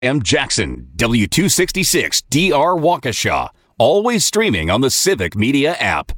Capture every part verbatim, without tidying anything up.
M. Jackson, W two sixty-six D R Waukesha. Always streaming on the Civic Media app.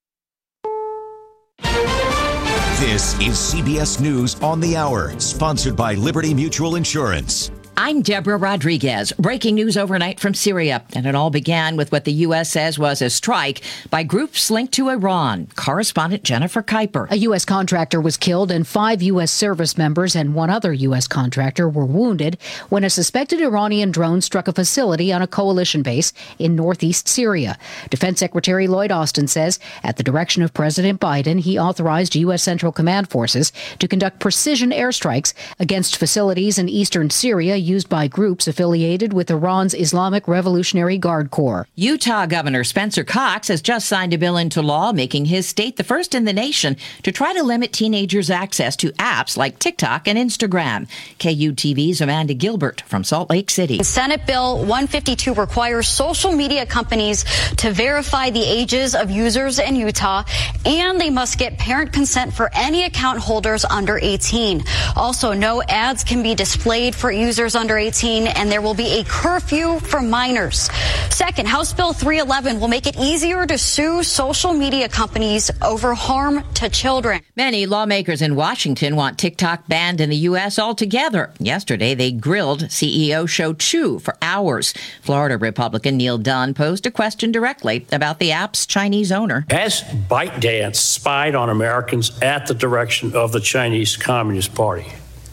This is C B S News on the Hour, sponsored by Liberty Mutual Insurance. I'm Deborah Rodriguez. Breaking news overnight from Syria. And it all began with what the U S says was a strike by groups linked to Iran. Correspondent Jennifer Kuiper. A U S contractor was killed and five U S service members and one other U S contractor were wounded when a suspected Iranian drone struck a facility on a coalition base in northeast Syria. Defense Secretary Lloyd Austin says at the direction of President Biden, he authorized U S Central Command forces to conduct precision airstrikes against facilities in eastern Syria used by groups affiliated with Iran's Islamic Revolutionary Guard Corps. Utah Governor Spencer Cox has just signed a bill into law, making his state the first in the nation to try to limit teenagers' access to apps like TikTok and Instagram. K U T V's Amanda Gilbert from Salt Lake City. Senate Bill one fifty-two requires social media companies to verify the ages of users in Utah, and they must get parent consent for any account holders under eighteen. Also, no ads can be displayed for users under eighteen, and there will be a curfew for minors. Second, House Bill three eleven will make it easier to sue social media companies over harm to children. Many lawmakers in Washington want TikTok banned in the U S altogether. Yesterday, they grilled C E O Shou Chew for hours. Florida Republican Neil Dunn posed a question directly about the app's Chinese owner. Has ByteDance spied on Americans at the direction of the Chinese Communist Party?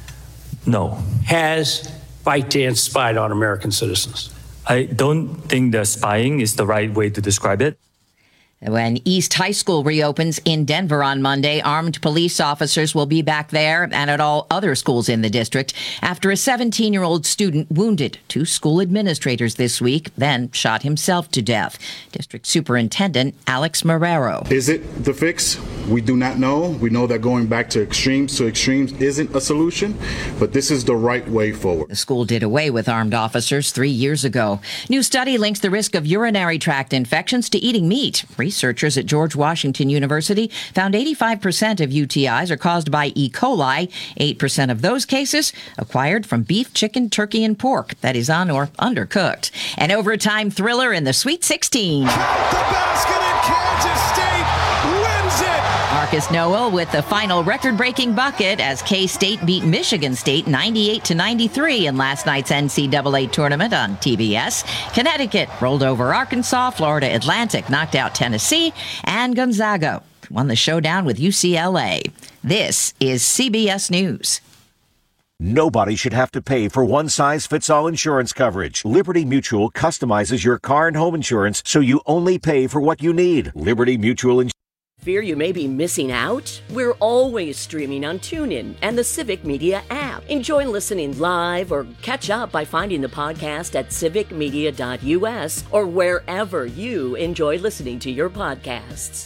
No. Has ByteDance spied on American citizens? I don't think that spying is the right way to describe it. When East High School reopens in Denver on Monday, armed police officers will be back there and at all other schools in the district after a seventeen-year-old student wounded two school administrators this week, then shot himself to death. District Superintendent Alex Marrero. Is it the fix? We do not know. We know that going back to extremes to extremes isn't a solution, but this is the right way forward. The school did away with armed officers three years ago. New study links the risk of urinary tract infections to eating meat. Researchers at George Washington University found eighty-five percent of U T Is are caused by E. coli. eight percent of those cases acquired from beef, chicken, turkey, and pork that is un- or undercooked. An overtime thriller in the Sweet sixteen. Count the basket and Kansas State wins it! Marcus Noel with the final record-breaking bucket as K-State beat Michigan State ninety-eight to ninety-three in last night's N C double A tournament on T B S. Connecticut rolled over Arkansas, Florida Atlantic knocked out Tennessee, and Gonzaga won the showdown with U C L A. This is C B S News. Nobody should have to pay for one-size-fits-all insurance coverage. Liberty Mutual customizes your car and home insurance so you only pay for what you need. Liberty Mutual Insurance. Fear you may be missing out? We're always streaming on TuneIn and the Civic Media app. Enjoy listening live or catch up by finding the podcast at civic media dot u s or wherever you enjoy listening to your podcasts.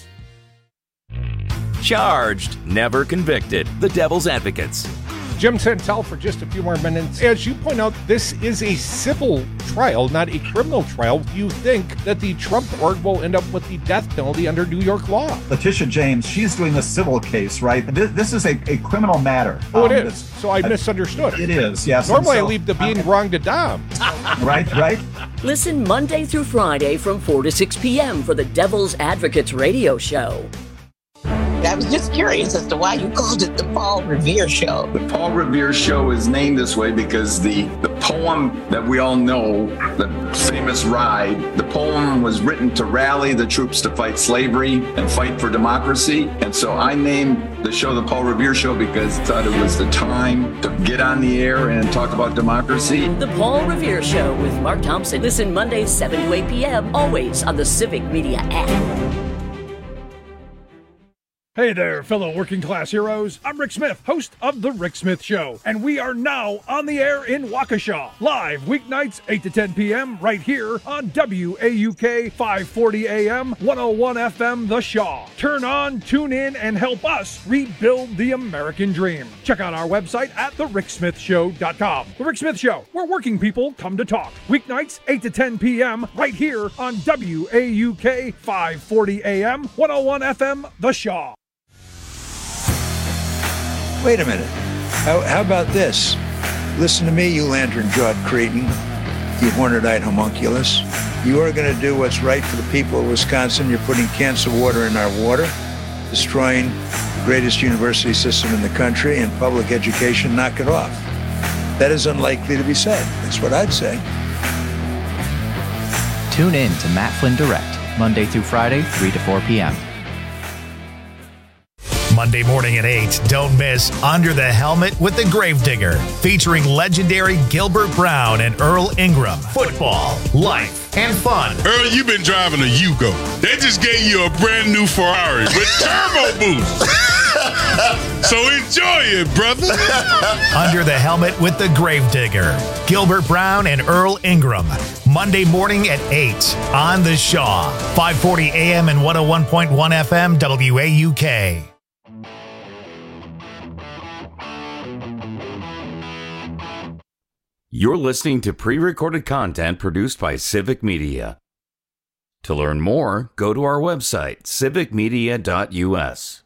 Charged, never convicted. The Devil's Advocates. Jim Santel for just a few more minutes. As you point out, this is a civil trial, not a criminal trial. You think that the Trump org will end up with the death penalty under New York law. Letitia James, she's doing the civil case, right? This, this is a, a criminal matter. Oh, um, it is. So I misunderstood. It is, yes. Normally so, I leave the being um, wrong to Dom. Right, right. Listen Monday through Friday from four to six p.m. for the Devil's Advocates radio show. I was just curious as to why you called it the Paul Revere Show. The Paul Revere Show is named this way because the, the poem that we all know, the famous Ride, the poem was written to rally the troops to fight slavery and fight for democracy. And so I named the show the Paul Revere Show because I thought it was the time to get on the air and talk about democracy. The Paul Revere Show with Mark Thompson. Listen Mondays seven to eight p.m. always on the Civic Media app. Hey there, fellow working class heroes. I'm Rick Smith, host of The Rick Smith Show, and we are now on the air in Waukesha, live weeknights eight to ten p.m. right here on W A U K five forty A M, one oh one F M The Shaw. Turn on, tune in, and help us rebuild the American dream. Check out our website at the rick smith show dot com. The Rick Smith Show, where working people come to talk. Weeknights eight to ten p.m. right here on W A U K five forty A M, one oh one F M The Shaw. Wait a minute. How, how about this? Listen to me, you lantern-jawed cretin, you horned-eyed homunculus. You are going to do what's right for the people of Wisconsin. You're putting cancer water in our water, destroying the greatest university system in the country, and public education. Knock it off. That is unlikely to be said. That's what I'd say. Tune in to Matt Flynn Direct, Monday through Friday, three to four p.m. Monday morning at eight, don't miss Under the Helmet with the Gravedigger, featuring legendary Gilbert Brown and Earl Ingram. Football, life, and fun. Earl, you've been driving a Yugo. They just gave you a brand new Ferrari with turbo boost. So enjoy it, brother. Under the Helmet with the Gravedigger, Gilbert Brown and Earl Ingram. Monday morning at eight on The Shaw, five forty a.m. and one oh one point one F M W A U K. You're listening to pre-recorded content produced by Civic Media. To learn more, go to our website, civic media dot u s.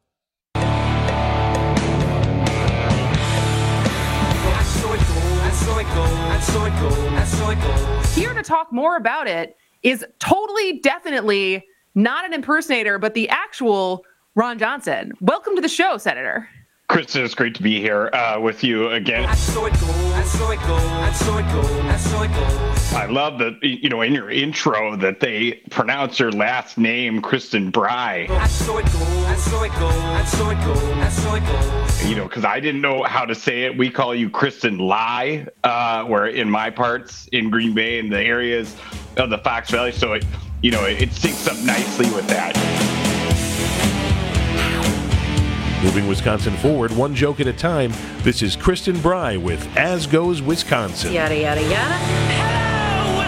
Here to talk more about it is totally, definitely not an impersonator, but the actual Ron Johnson. Welcome to the show, Senator. Kristen, it's great to be here uh, with you again. I love that, you know, in your intro that they pronounce your last name, Kristen Bry. You know, because I didn't know how to say it. We call you Kristen Lai, uh, where in my parts in Green Bay and the areas of the Fox Valley. So, it, you know, it, it syncs up nicely with that. Moving Wisconsin forward, one joke at a time, this is Kristen Bry with As Goes Wisconsin. Yada, yada, yada. Hello,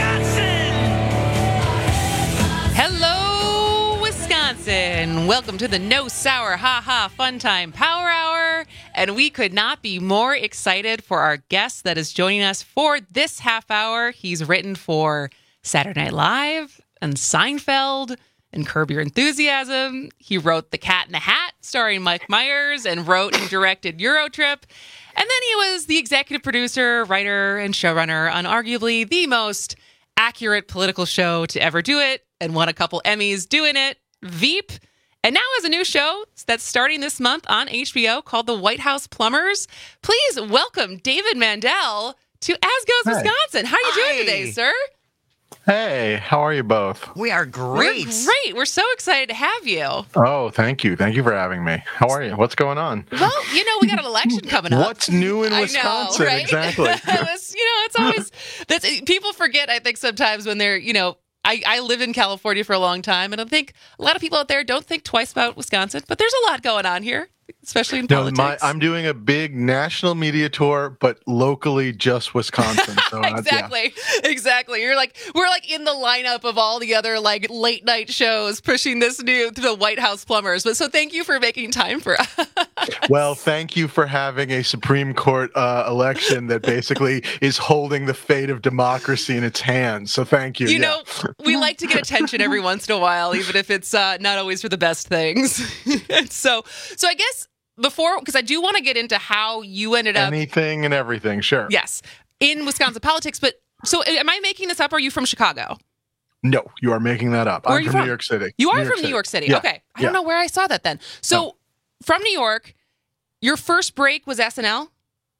Wisconsin! Hello, Wisconsin! Welcome to the No Sour Ha Ha Fun Time Power Hour. And we could not be more excited for our guest that is joining us for this half hour. He's written for Saturday Night Live and Seinfeld and Curb Your Enthusiasm. He wrote The Cat in the Hat, starring Mike Myers, and wrote and directed Eurotrip. And then he was the executive producer, writer, and showrunner on arguably the most accurate political show to ever do it, and won a couple Emmys doing it, Veep. And now has a new show that's starting this month on H B O called The White House Plumbers. Please welcome David Mandel to As Goes Hey. Wisconsin. How are you doing Hi. today, sir? Hey, how are you both? We are great. We're great. We're so excited to have you. Oh, thank you. Thank you for having me. How are you? What's going on? Well, you know, we got an election coming up. What's new in Wisconsin? I know, right? Exactly. It was, you know, it's always that's people forget, I think, sometimes when they're, you know, I, I live in California for a long time, and I think a lot of people out there don't think twice about Wisconsin, but there's a lot going on here, especially in No, politics. my, I'm doing a big national media tour, but locally just Wisconsin. So that's- exactly, exactly. You're like we're like in the lineup of all the other like late night shows pushing this new to the White House Plumbers. But so thank you for making time for us. yeah. Well, thank you for having a Supreme Court uh, election that basically is holding the fate of democracy in its hands. So thank you. You yeah. know, we like to get attention every once in a while, even if it's uh, not always for the best things. so, so I guess before, because I do want to get into how you ended up anything and everything. Sure. Yes, in Wisconsin politics. But so, am I making this up? Or are you from Chicago? No, you are making that up. Where are I'm you from, from? New York City. You are New York from City. New York City. Yeah. Okay, I yeah. don't know where I saw that then. So, from New York, your first break was S N L.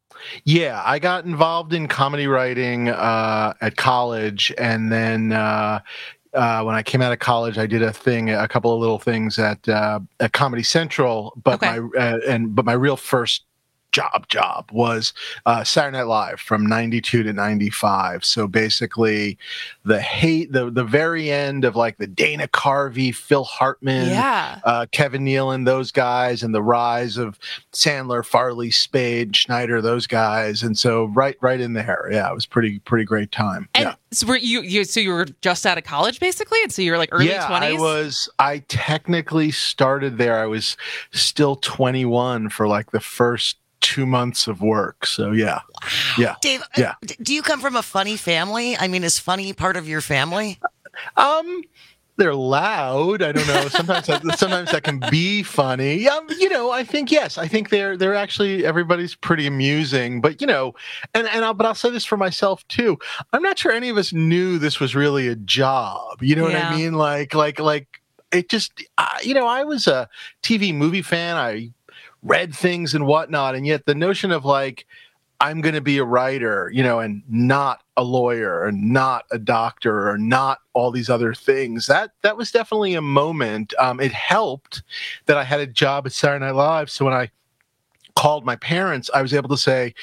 Yeah, I got involved in comedy writing uh, at college, and then uh, uh, when I came out of college, I did a thing, a couple of little things at uh, at Comedy Central. But Okay. my uh, and but my real first job job was uh, Saturday Night Live from ninety-two to ninety-five. So basically, the hate, the the very end of like the Dana Carvey, Phil Hartman, Yeah. uh, Kevin Nealon, those guys, and the rise of Sandler, Farley, Spade, Schneider, those guys. And so right right in there, yeah, it was pretty pretty great time. And yeah. so were you, you? So you were just out of college, basically, and so you were like early yeah, twenties. I was. I technically started there. I was still twenty-one for like the first two months of work. So yeah, yeah, Dave, yeah. uh, d- do you come from a funny family? I mean, is funny part of your family? Um, they're loud. I don't know. Sometimes that, sometimes that can be funny. Um, you know, I think yes. I think they're they're actually everybody's pretty amusing. But you know, and and I'll, but I'll say this for myself too. I'm not sure any of us knew this was really a job. You know Yeah. what I mean? Like like like it just. Uh, you know, I was a T V movie fan. I read things and whatnot, and yet the notion of like, I'm going to be a writer, you know, and not a lawyer and not a doctor or not all these other things. That that was definitely a moment. Um, it helped that I had a job at Saturday Night Live. So when I called my parents, I was able to say,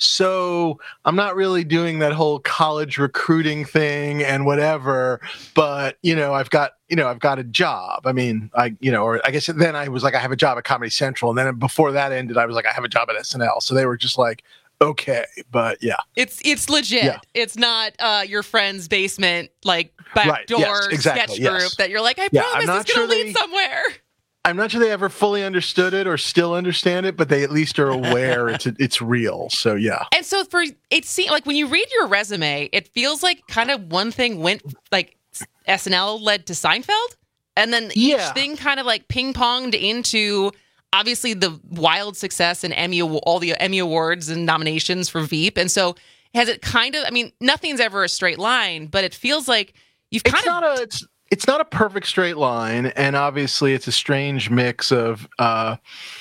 so I'm not really doing that whole college recruiting thing and whatever, but, you know, I've got, you know, I've got a job. I mean, I, you know, or I guess then I was like, I have a job at Comedy Central. And then before that ended, I was like, I have a job at S N L. So they were just like, okay, but yeah. It's it's legit. Yeah. It's not uh, your friend's basement, like, backdoor Right, yes, exactly, sketch group yes. that you're like, I Yeah, promise I'm not it's going to sure lead they- somewhere. I'm not sure they ever fully understood it or still understand it, but they at least are aware it's it's real. So yeah. And so for it seems like when you read your resume, it feels like kind of one thing went like S N L led to Seinfeld, and then Yeah. each thing kind of like ping ponged into obviously the wild success and Emmy all the Emmy awards and nominations for Veep. And so has it kind of? I mean, nothing's ever a straight line, but it feels like you've kind It's of. not a it's it's not a perfect straight line, and obviously it's a strange mix of uh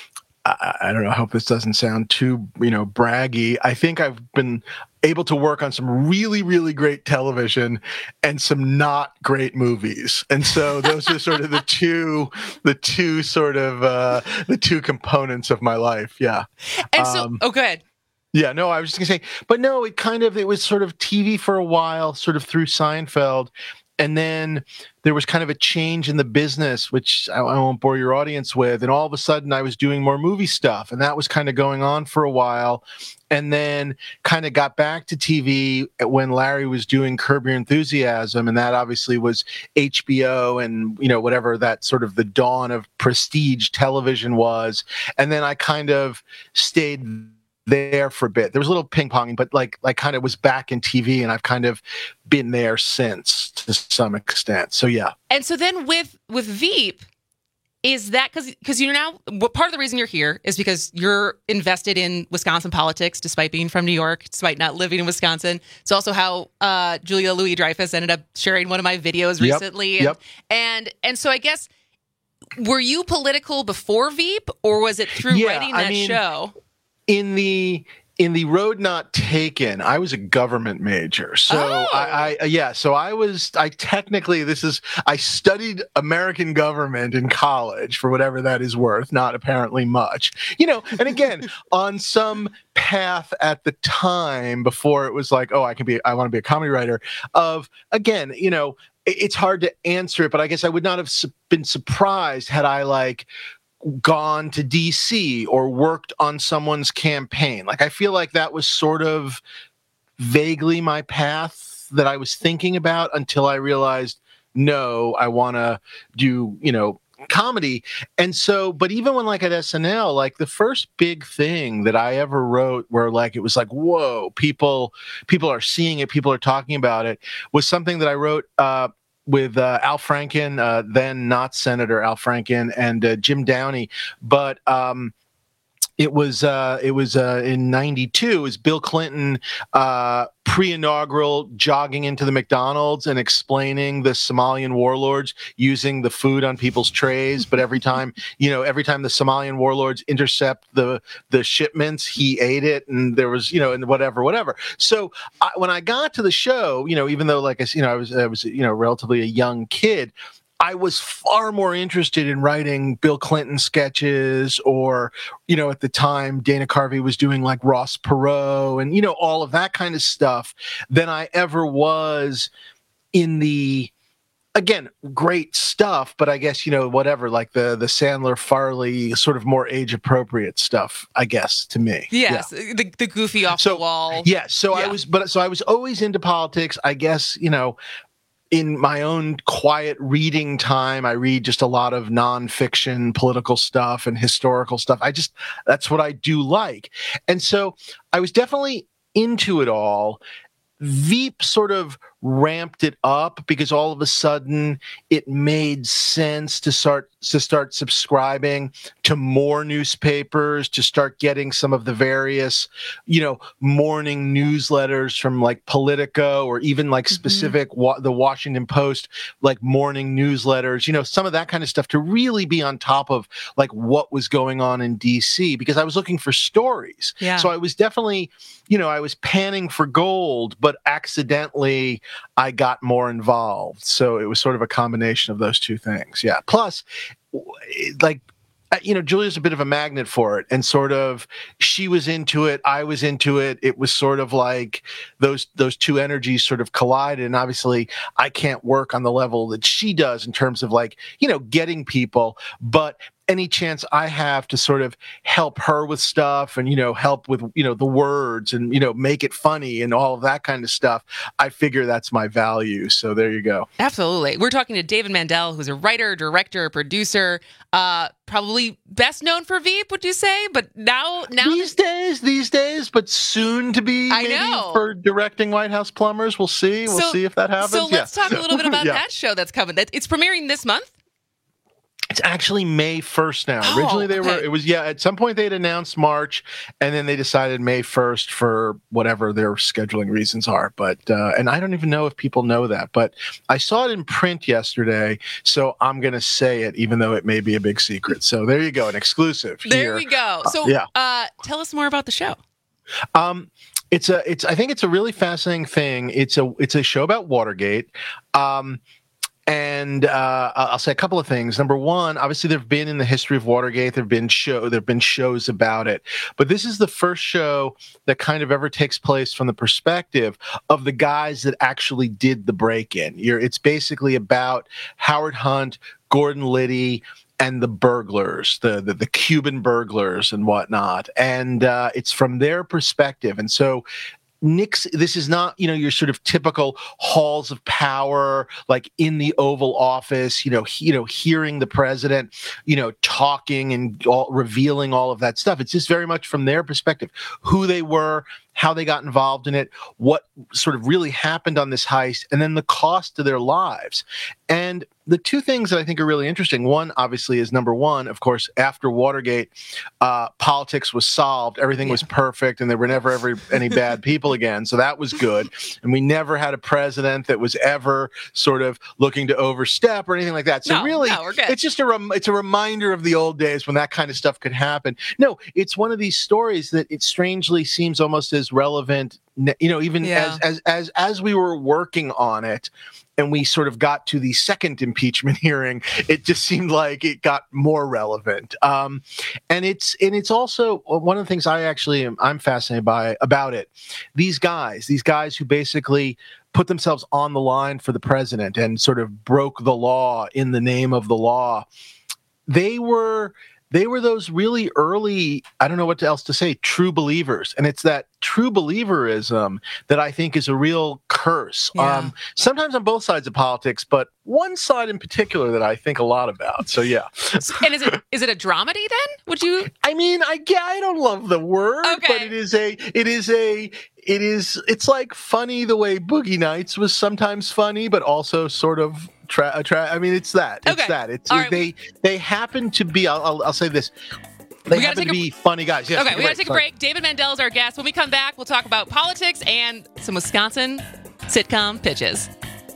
I, I don't know, I hope this doesn't sound too, you know, braggy. I think I've been able to work on some really, really great television and some not great movies. And so those are sort of the two, the two sort of, uh, the two components of my life. Yeah. And so, Um, oh, good. Yeah, no, I was just gonna say, but no, it kind of, it was sort of T V for a while, sort of through Seinfeld. And then there was kind of a change in the business, which I, I won't bore your audience with. And all of a sudden I was doing more movie stuff, and that was kind of going on for a while. And then kind of got back to T V when Larry was doing Curb Your Enthusiasm. And that obviously was H B O and, you know, whatever that sort of the dawn of prestige television was. And then I kind of stayed there for a bit. There was a little ping ponging, but like, like kind of was back in T V, and I've kind of been there since to some extent. So yeah. And so then with with Veep, is that because because you're now what part of the reason you're here is because you're invested in Wisconsin politics, despite being from New York, despite not living in Wisconsin. It's also how uh, Julia Louis-Dreyfus ended up sharing one of my videos Yep, recently, and, yep. and and so I guess were you political before Veep, or was it through Yeah, writing I that mean, show? In the in the Road Not Taken, I was a government major. So Oh. I, I yeah, so I was I technically this is I studied American government in college for whatever that is worth, not apparently much. You know, and again, on some path at the time before it was like, oh, I can be I want to be a comedy writer of again, you know, it- it's hard to answer it, but I guess I would not have su- been surprised had I like gone to D C or worked on someone's campaign. Like, I feel like that was sort of vaguely my path that I was thinking about until I realized, no, I want to do, you know, comedy. And so, but even when like at S N L, like the first big thing that I ever wrote where like, it was like, whoa, people, people are seeing it, people are talking about it, was something that I wrote, uh, with uh, Al Franken, uh, then not Senator Al Franken, and uh, Jim Downey, but um, it was uh, it was uh, in ninety-two. Is Bill Clinton uh, pre-inaugural jogging into the McDonald's and explaining the Somalian warlords using the food on people's trays, but every time you know, every time the Somalian warlords intercept the the shipments, he ate it, and there was you know, and whatever, whatever. So I, when I got to the show, you know, even though like I you know I was I was you know relatively a young kid, I was far more interested in writing Bill Clinton sketches, or, you know, at the time, Dana Carvey was doing like Ross Perot and, you know, all of that kind of stuff than I ever was in the, again, great stuff, but I guess, you know, whatever, like the, the Sandler, Farley, sort of more age appropriate stuff, I guess, to me. Yes, Yeah. the the goofy off So, the wall. Yeah. So I Yeah. was, but so I was always into politics, I guess, you know, in my own quiet reading time, I read just a lot of nonfiction political stuff and historical stuff. I just, that's what I do like. And so I was definitely into it all. Veep sort of ramped it up because all of a sudden it made sense to start to start subscribing to more newspapers, to start getting some of the various, you know, morning newsletters from like Politico or even like specific mm-hmm. wa- the Washington Post, like morning newsletters, you know, some of that kind of stuff to really be on top of like what was going on in D C because I was looking for stories. Yeah. So I was definitely, you know, I was panning for gold, but accidentally I got more involved. So it was sort of a combination of those two things. Yeah. Plus, like, you know, Julia's a bit of a magnet for it, and sort of she was into it, I was into it. It was sort of like those those two energies sort of collided. And obviously, I can't work on the level that she does in terms of like, you know, getting people, but any chance I have to sort of help her with stuff and, you know, help with, you know, the words and, you know, make it funny and all of that kind of stuff, I figure that's my value. So there you go. Absolutely. We're talking to David Mandel, who's a writer, director, producer, uh, probably best known for Veep, would you say? But now, now these days, these days, but soon to be I maybe know. for directing White House Plumbers. We'll see. We'll so, see if that happens. So let's yeah. talk a little bit about yeah. that show that's coming. It's premiering this month. It's actually May first now. Oh, Originally they okay. were, it was, yeah, at some point they had announced March and then they decided May first for whatever their scheduling reasons are. But, uh, and I don't even know if people know that, but I saw it in print yesterday. So I'm going to say it, even though it may be a big secret. So there you go. An exclusive. There here. we go. So uh, yeah. uh, tell us more about the show. Um, it's a, it's, I think it's a really fascinating thing. It's a, it's a show about Watergate. Um, And uh, I'll say a couple of things. Number one, obviously, there've been in the history of Watergate, there've been show, there've been shows about it, but this is the first show that kind of ever takes place from the perspective of the guys that actually did the break-in. You're, it's basically about Howard Hunt, Gordon Liddy, and the burglars, the, the the Cuban burglars and whatnot, and uh, it's from their perspective, and so. Nick's, this is not, you know, your sort of typical halls of power, like in the Oval Office, you know, he, you know, hearing the president, you know, talking and all, revealing all of that stuff. It's just very much from their perspective, who they were, how they got involved in it, what sort of really happened on this heist, and then the cost to their lives. And the two things that I think are really interesting, one, obviously, is number one, of course, after Watergate, uh, politics was solved. Everything yeah. was perfect, and there were never ever any bad people again. So that was good. And we never had a president that was ever sort of looking to overstep or anything like that. So no, really, no, we're good. it's just a rem- it's a reminder of the old days when that kind of stuff could happen. No, it's one of these stories that it strangely seems almost as relevant, you know, even yeah. as as as as we were working on it. And we sort of got to the second impeachment hearing, it just seemed like it got more relevant. Um, and it's and it's also one of the things I actually am I'm fascinated by about it. These guys, these guys who basically put themselves on the line for the president and sort of broke the law in the name of the law. They were they were those really early, I don't know what else to say, true believers. And it's that true believerism that I think is a real curse. Yeah. Um, sometimes on both sides of politics, but one side in particular that I think a lot about. So yeah. And is it is it a dramedy then? Would you? I mean, I yeah, I don't love the word, okay. but it is a it is a it is it's like funny the way Boogie Nights was sometimes funny, but also sort of tra- tra- I mean, it's that. It's okay. that. It's All right. they they happen to be. I'll I'll, I'll say this. They we happen to a, be funny guys. Yes, okay, we got to take a Sorry. break. David Mandel is our guest. When we come back, we'll talk about politics and some Wisconsin sitcom pitches.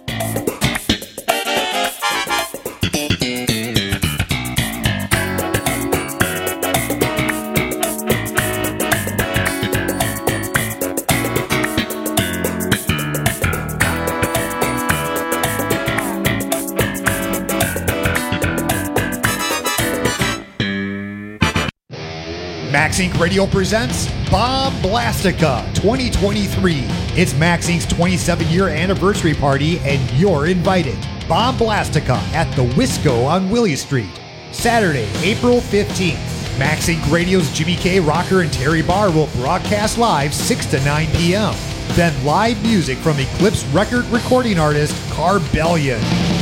Max Inc Radio presents Bomb Blastica twenty twenty-three. It's Max Inc twenty-seven year anniversary party, and you're invited. Bomb Blastica at the Wisco on Willie Street. Saturday, April fifteenth. Max Inc Radio's Jimmy K. Rocker and Terry Barr will broadcast live six to nine p.m. Then live music from Eclipse record recording artist Carbellion.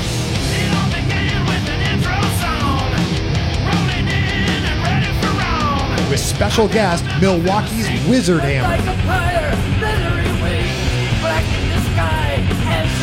With special guest, Milwaukee's Wizard Hammer.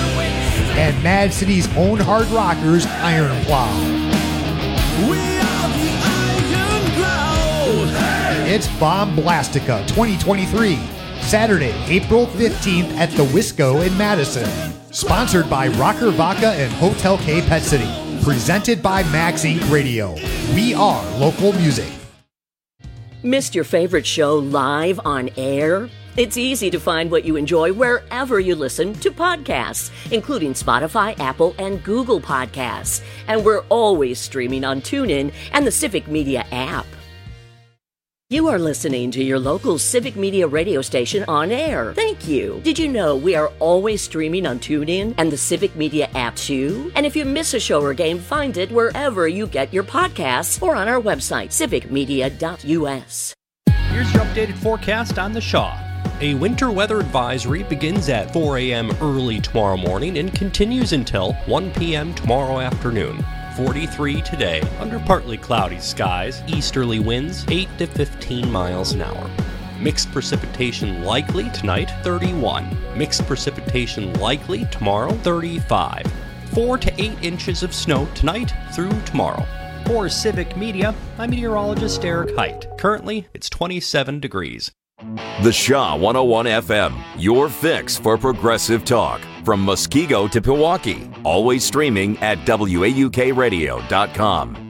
Mad City's own hard rockers, Iron Plow. We are the Iron Plow. It's Bomb Blastica twenty twenty-three, Saturday, April fifteenth at the Wisco in Madison. Sponsored by Rocker Vodka and Hotel K Pet City. Presented by Max Incorporated. Radio. We are local music. Missed your favorite show live on air? It's easy to find what you enjoy wherever you listen to podcasts, including Spotify, Apple, and Google Podcasts. And we're always streaming on TuneIn and the Civic Media app. You are listening to your local Civic Media radio station on air. Thank you. Did you know we are always streaming on TuneIn and the Civic Media app too? And if you miss a show or game, find it wherever you get your podcasts or on our website, civic media dot u s. Here's your updated forecast on the Shaw. A winter weather advisory begins at four a.m. early tomorrow morning and continues until one p.m. tomorrow afternoon. forty-three today, under partly cloudy skies, easterly winds eight to fifteen miles an hour. Mixed precipitation likely tonight, thirty-one. Mixed precipitation likely tomorrow, thirty-five. four to eight inches of snow tonight through tomorrow. For Civic Media, I'm meteorologist Eric Height. Currently, it's twenty-seven degrees. The Shaw one oh one F M, your fix for progressive talk. From Muskego to Pewaukee. Always streaming at W A U K radio dot com.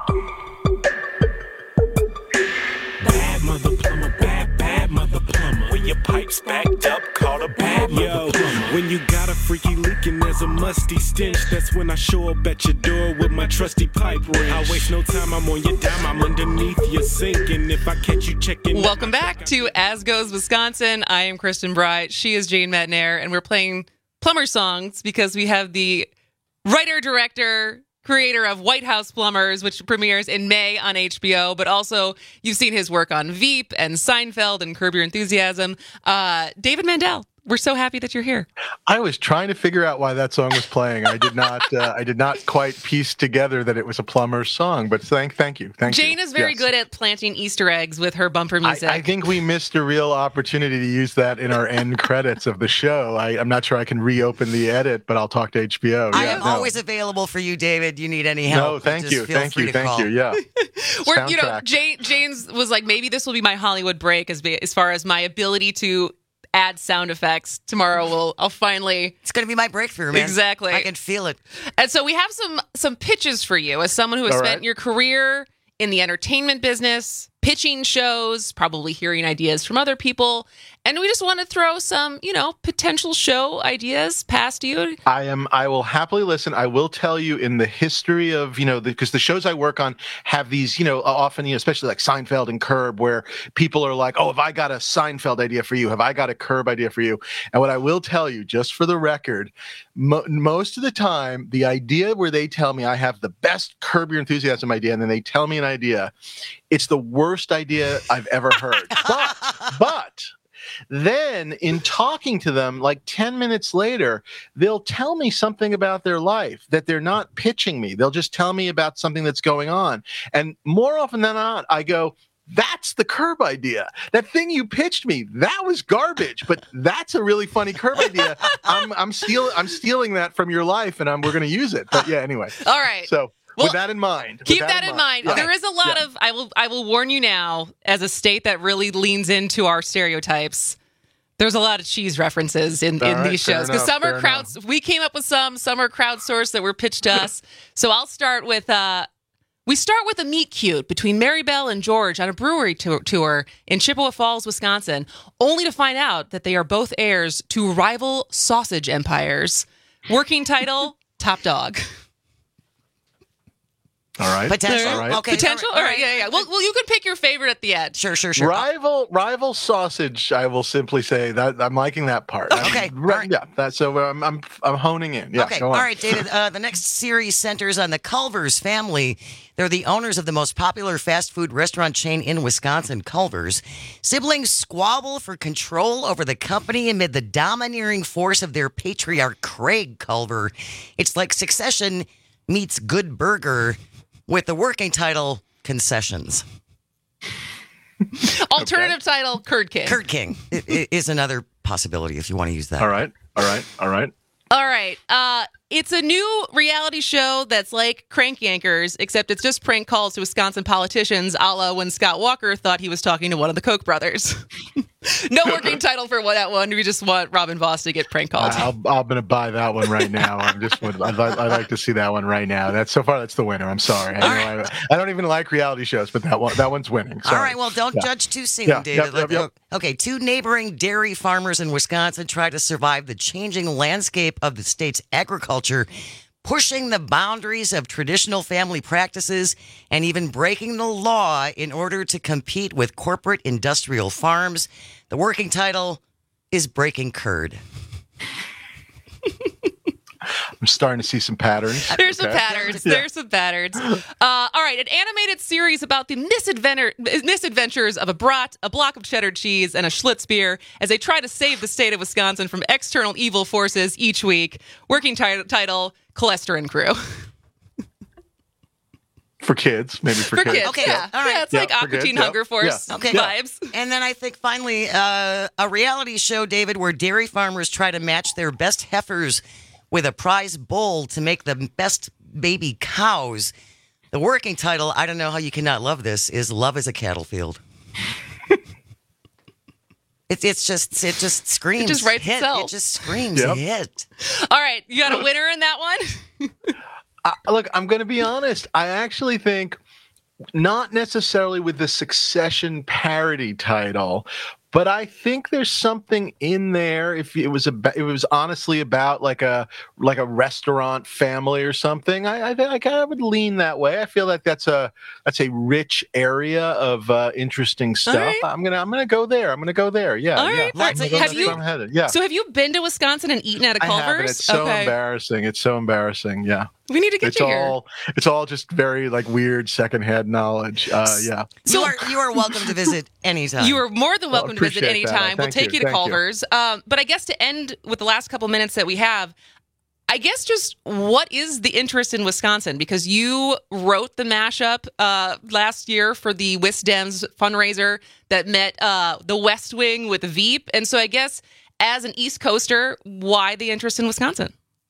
Bad mother plumber, bad, bad mother plumber. When your pipe's backed up, call a bad mother plumber. When you got a freaky leak and there's a musty stench, that's when I show up at your door with my trusty pipe wrench. I waste no time, I'm on your dime, I'm underneath your sink, and if I catch you checking... Welcome back to As Goes Wisconsin. I am Kristen Bright. She is Jane Metnair, and we're playing plumber songs because we have the writer, director, creator of White House Plumbers, which premieres in May on H B O, but also you've seen his work on Veep and Seinfeld and Curb Your Enthusiasm. Uh, David Mandel, we're so happy that you're here. I was trying to figure out why that song was playing. I did not. Uh, I did not quite piece together that it was a plumber's song. But thank, thank you, thank Jane you. is very Yes. good at planting Easter eggs with her bumper music. I, I think we missed a real opportunity to use that in our end credits of the show. I, I'm not sure I can reopen the edit, but I'll talk to H B O. I yeah, am no. always available for you, David. You need any help? No, thank just you, feel thank free you, to thank call. you. Yeah. We're, you know, Soundtrack. Jane, Jane's was like, maybe this will be my Hollywood break as be, as far as my ability to add sound effects. Tomorrow will I'll finally. It's going to be my breakthrough, man. Exactly. I can feel it. And so we have some some pitches for you as someone who has All spent right. your career in the entertainment business, pitching shows, probably hearing ideas from other people. And we just want to throw some, you know, potential show ideas past you. I am. I will happily listen. I will tell you in the history of, you know, because the, the shows I work on have these, you know, often, you know, especially like Seinfeld and Curb, where people are like, oh, have I got a Seinfeld idea for you? Have I got a Curb idea for you? And what I will tell you, just for the record, mo- most of the time, the idea where they tell me I have the best Curb Your Enthusiasm idea, and then they tell me an idea, it's the worst idea I've ever heard. But, but. Then in talking to them, like ten minutes later, they'll tell me something about their life that they're not pitching me. They'll just tell me about something that's going on. And more often than not, I go, that's the Curb idea. That thing you pitched me, that was garbage, but that's a really funny Curb idea. I'm I'm steal I'm stealing that from your life, and I'm we're going to use it. But yeah, anyway. All right. So Well, with that in mind, with Keep that, in mind. Yeah. There is a lot Yeah. of I will I will warn you now, as a state that really leans into our stereotypes. There's a lot of cheese references in, All in right, these fair shows because enough, some are fair crowds. We came up with some. Some are crowdsourced that were pitched to us. So I'll start with. Uh, we start with a meet cute between Mary Bell and George on a brewery tour, tour in Chippewa Falls, Wisconsin, only to find out that they are both heirs to rival sausage empires. Working title: Top Dog. All right. Potential. All right. Okay. Potential. All All right. right. Yeah, yeah. Well, well, you can pick your favorite at the end. Sure, sure, sure. Rival, rival sausage. I will simply say that I'm liking that part. Okay, I'm, right. Yeah. That, so I'm, I'm, I'm honing in. Yeah. Okay, Go all on. right, David. Uh, the next series centers on the Culver's family. They're the owners of the most popular fast food restaurant chain in Wisconsin, Culver's. Siblings squabble for control over the company amid the domineering force of their patriarch, Craig Culver. It's like Succession meets Good Burger with the working title, Concessions. Alternative title: Curd King. Curd King i- i- is another possibility if you want to use that. All right. All right. All right. All right. Uh, it's a new reality show that's like Crank Yankers, except it's just prank calls to Wisconsin politicians, a la when Scott Walker thought he was talking to one of the Koch brothers. No working title for what that one. We just want Robin Voss to get prank called. I'll, I'm going to buy that one right now. I'm just. I'd, like- I'd like to see that one right now. That's so far. That's the winner. I'm sorry. I, know I, I don't even like reality shows, but that one. That one's winning. Sorry. All right. Well, don't Yeah. judge too soon, Yeah, David. yep, yep, yep. Okay. Two neighboring dairy farmers in Wisconsin try to survive the changing landscape of the state's agriculture, pushing the boundaries of traditional family practices and even breaking the law in order to compete with corporate industrial farms. The working title is Breaking Curd. I'm starting to see some patterns. There's some Okay. patterns. Yeah. There's some patterns. Uh, all right, an animated series about the misadventure, misadventures of a brat, a block of cheddar cheese, and a Schlitz beer as they try to save the state of Wisconsin from external evil forces each week. Working ti- title, Cholesterol Crew. For kids, maybe for, For kids. kids, Okay, yeah. all right. Yeah, it's Yeah, like for Aqua kids, Teen yeah. Hunger Force Yeah. Okay. vibes. And then I think finally uh, a reality show, David, where dairy farmers try to match their best heifers with a prize bull to make the best baby cows. The working title, I don't know how you cannot love this, is Love is a Cattle Field. It's it's just it just screams. It just writes hit. itself. It just screams Yep. hit. All right, you got a winner in that one? Uh, look, I'm going to be honest. I actually think not necessarily with the Succession parody title, but I think there's something in there. If it was about, it was honestly about like a like a restaurant family or something. I I, I kind of would lean that way. I feel like that's a that's a rich area of uh, interesting stuff. right. I'm gonna I'm gonna go there. I'm gonna go there. Yeah. All yeah. right. I'm gonna go- Have that's you- where I'm headed. Yeah. So have you been to Wisconsin and eaten at a I Culver's? haven't. It's so okay. embarrassing. It's so embarrassing. Yeah. We need to get It's you here. all it's all just very like weird secondhand knowledge. Uh, yeah. You are you are welcome to visit anytime. You are more than welcome to visit appreciate that. anytime. We'll Thank take you. you, to Thank you. Culver's. Um, but I guess to end with the last couple minutes that we have, I guess just what is the interest in Wisconsin? Because you wrote the mashup uh, last year for the Wisdems fundraiser that met uh, the West Wing with Veep. And so I guess as an East Coaster, why the interest in Wisconsin?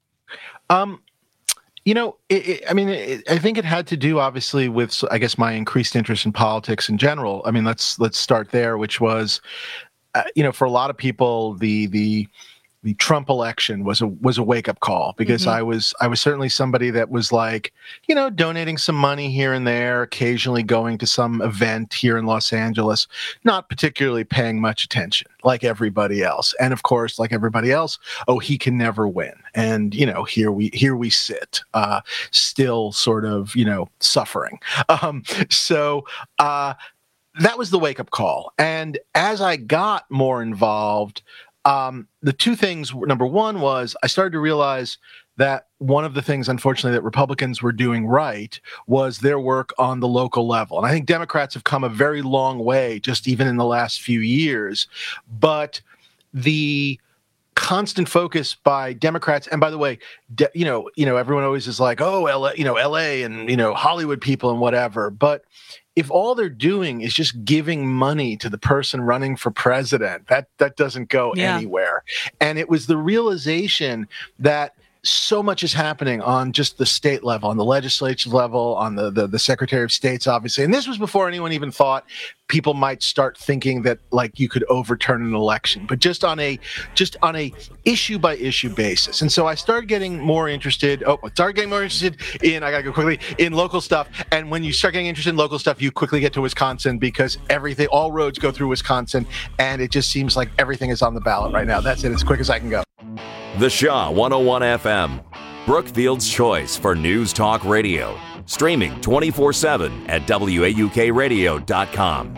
Um, you know, it, it, I mean, it, I think it had to do obviously with, I guess, my increased interest in politics in general. I mean, let's let's start there, which was, uh, you know, for a lot of people, the the the Trump election was a was a wake up call because Mhm. I was I was certainly somebody that was like, you know, donating some money here and there, occasionally going to some event here in Los Angeles, not particularly paying much attention like everybody else. And of course, like everybody else, oh, he can never win. And you know, here we here we sit, uh, still sort of, you know, suffering. Um, so uh, that was the wake up call. And as I got more involved, Um, the two things, number one was I started to realize that one of the things, unfortunately, that Republicans were doing right was their work on the local level. And I think Democrats have come a very long way, just even in the last few years. But the constant focus by Democrats, and by the way, de- you know, you know, everyone always is like, oh, L A, you know, L A and, you know, Hollywood people and whatever. But if all they're doing is just giving money to the person running for president, that that doesn't go Yeah. anywhere. And it was the realization that so much is happening on just the state level, on the legislative level, on the, the the Secretary of State's, obviously. And this was before anyone even thought people might start thinking that like you could overturn an election, but just on a just on a issue by issue basis. And so I started getting more interested. Oh, I started getting more interested in. I gotta go quickly in local stuff. And when you start getting interested in local stuff, you quickly get to Wisconsin because everything, all roads go through Wisconsin, and it just seems like everything is on the ballot right now. That's it, as quick as I can go. The Shaw one oh one F M, Brookfield's choice for news talk radio. Streaming twenty-four seven at W A U K radio dot com.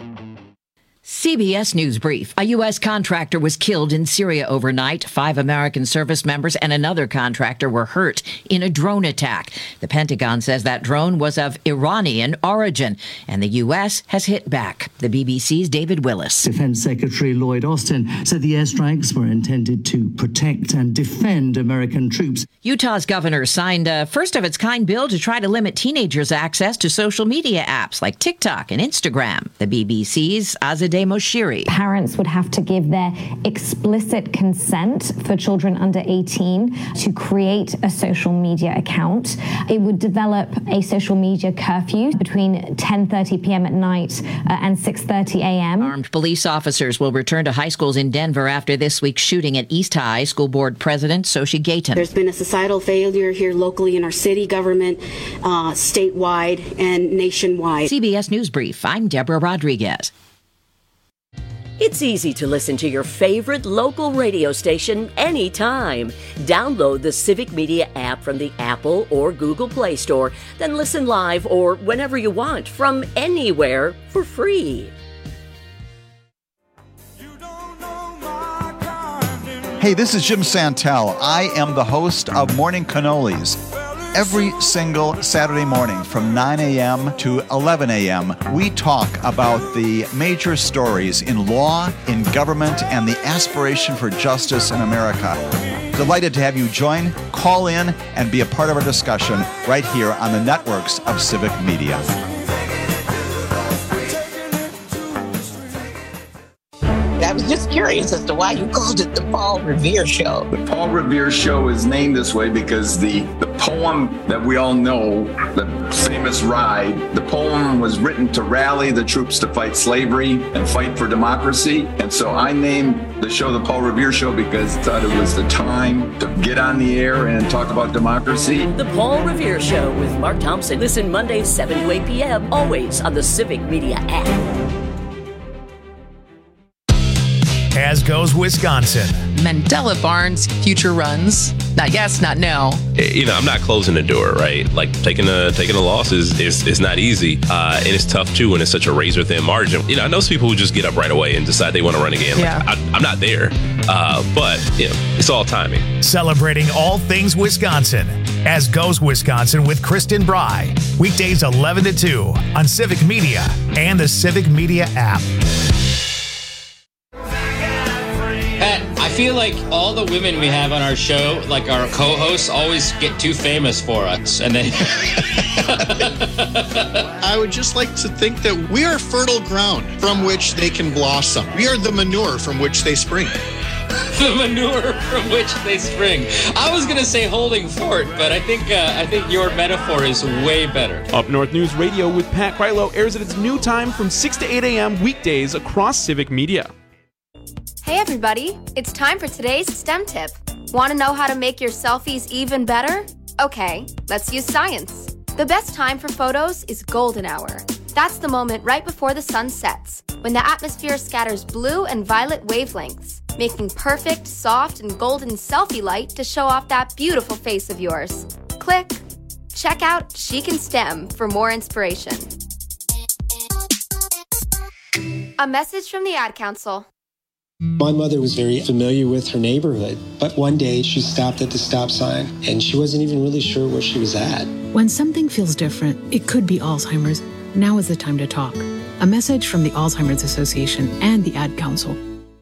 C B S News Brief. A U S contractor was killed in Syria overnight. Five American service members and another contractor were hurt in a drone attack. The Pentagon says that drone was of Iranian origin, and the U S has hit back. The B B C's David Willis. Defense Secretary Lloyd Austin said the airstrikes were intended to protect and defend American troops. Utah's governor signed a first-of-its-kind bill to try to limit teenagers' access to social media apps like TikTok and Instagram. The B B C's Azadeh Day Moshiri. Parents would have to give their explicit consent for children under eighteen to create a social media account. It would develop a social media curfew between ten thirty p.m. at night uh, and six thirty a.m. Armed police officers will return to high schools in Denver after this week's shooting at East High. School Board President Soshi Gayton. There's been a societal failure here locally in our city government, uh, statewide and nationwide. C B S News Brief. I'm Deborah Rodriguez. It's easy to listen to your favorite local radio station anytime. Download the Civic Media app from the Apple or Google Play Store, then listen live or whenever you want from anywhere for free. Hey, this is Jim Santel. I am the host of Morning Cannolis. Every single Saturday morning from nine a.m. to eleven a.m., we talk about the major stories in law, in government, and the aspiration for justice in America. Delighted to have you join, call in, and be a part of our discussion right here on the networks of Civic Media. I was just curious as to why you called it the Paul Revere Show. The Paul Revere Show is named this way because the, the poem that we all know, the famous ride, the poem was written to rally the troops to fight slavery and fight for democracy. And so I named the show the Paul Revere Show because I thought it was the time to get on the air and talk about democracy. The Paul Revere Show with Mark Thompson. Listen Mondays, seven to eight p.m., always on the Civic Media app. As goes Wisconsin. Mandela Barnes future runs. Not yes, not no. You know, I'm not closing the door, right? Like taking a taking a loss is is, is not easy, uh, and it's tough too when it's such a razor thin margin. You know, I know some people who just get up right away and decide they want to run again. Yeah. Like, I, I'm not there, uh, but you know, it's all timing. Celebrating all things Wisconsin. As goes Wisconsin with Kristen Bry. Weekdays eleven to two on Civic Media and the Civic Media app. Pat, I feel like all the women we have on our show, like our co-hosts, always get too famous for us. And then I would just like to think that we are fertile ground from which they can blossom. We are the manure from which they spring. The manure from which they spring. I was going to say holding fort, but I think uh, I think your metaphor is way better. Up North News Radio with Pat Krylo airs at its new time from six to eight a.m. weekdays across Civic Media. Hey everybody, it's time for today's STEM tip. Want to know how to make your selfies even better? Okay, let's use science. The best time for photos is golden hour. That's the moment right before the sun sets, when the atmosphere scatters blue and violet wavelengths, making perfect, soft, and golden selfie light to show off that beautiful face of yours. Click. Check out Chic and STEM for more inspiration. A message from the Ad Council. My mother was very familiar with her neighborhood, but one day she stopped at the stop sign and she wasn't even really sure where she was at. When something feels different, it could be Alzheimer's. Now is the time to talk. A message from the Alzheimer's Association and the Ad Council.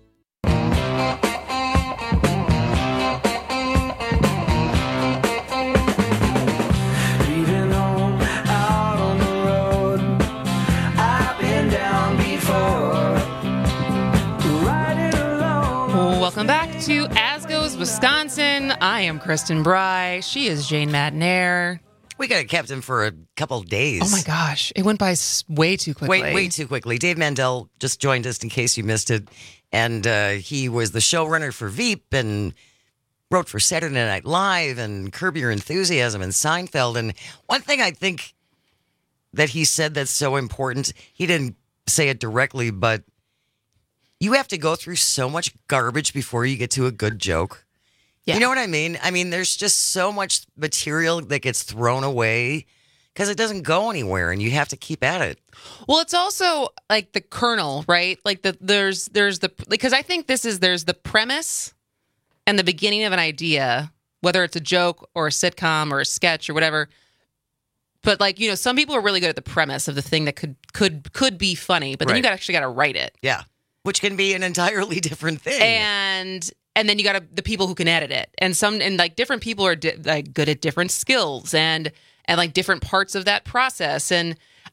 Welcome back to As Goes Wisconsin. I am Kristen Bry. She is Jane Madnair. We could have kept him for a couple of days. Oh my gosh, it went by s- way too quickly. Way, way too quickly. Dave Mandel just joined us in case you missed it. And uh, he was the showrunner for Veep and wrote for Saturday Night Live and Curb Your Enthusiasm and Seinfeld. And one thing I think that he said that's so important, he didn't say it directly, but you have to go through so much garbage before you get to a good joke. Yeah. You know what I mean? I mean, there's just so much material that gets thrown away because it doesn't go anywhere and you have to keep at it. Well, it's also like the kernel, right? Like the there's there's the because I think this is there's the premise and the beginning of an idea, whether it's a joke or a sitcom or a sketch or whatever. But like, you know, some people are really good at the premise of the thing that could could could be funny, but then Right. you got actually got to write it. Yeah. Which can be an entirely different thing. And and then you got the people who can edit it, and some and like different people are di- like good at different skills and and like different parts of that process. And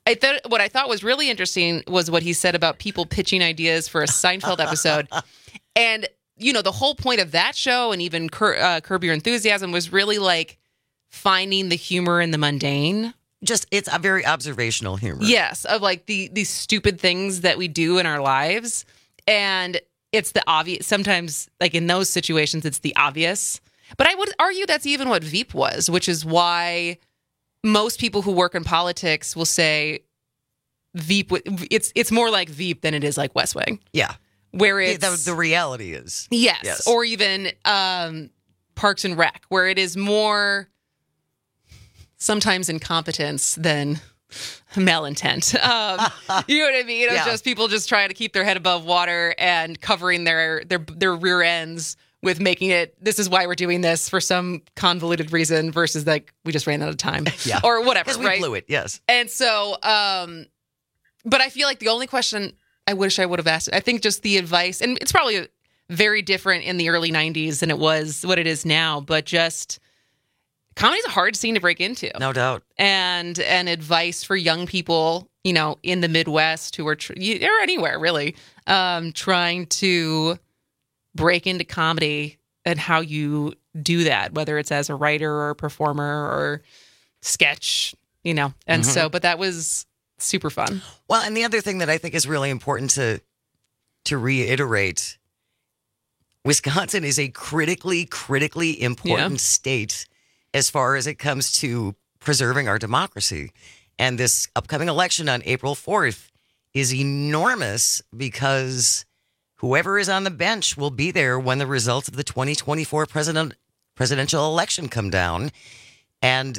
I thought what I thought was really interesting was what he said about people pitching ideas for a Seinfeld episode. And, you know, the whole point of that show and even Cur- uh, Curb Your Enthusiasm was really like finding the humor in the mundane. Just, it's a very observational humor. Yes, of like the these stupid things that we do in our lives. And it's the obvious. Sometimes, like in those situations, it's the obvious. But I would argue that's even what Veep was, which is why most people who work in politics will say Veep. It's it's more like Veep than it is like West Wing. Yeah, where it's the, the reality is yes, yes. or even um, Parks and Rec, where it is more sometimes incompetence than malintent. Um, you know what I mean? It's Yeah. just people just trying to keep their head above water and covering their their their rear ends with making it, this is why we're doing this for some convoluted reason versus like we just ran out of time. Yeah. Or whatever, Because we right? blew it, yes. And so, um, but I feel like the only question I wish I would have asked, I think just the advice, and it's probably very different in the early nineties than it was what it is now, but just comedy's a hard scene to break into. No doubt. And and advice for young people, you know, in the Midwest who are, tr- or anywhere really, um, trying to break into comedy and how you do that, whether it's as a writer or a performer or sketch, you know. And Mm-hmm. so, but that was super fun. Well, and the other thing that I think is really important to to reiterate, Wisconsin is a critically, critically important Yeah. state as far as it comes to preserving our democracy. And this upcoming election on April fourth is enormous because whoever is on the bench will be there when the results of the twenty twenty-four president presidential election come down. And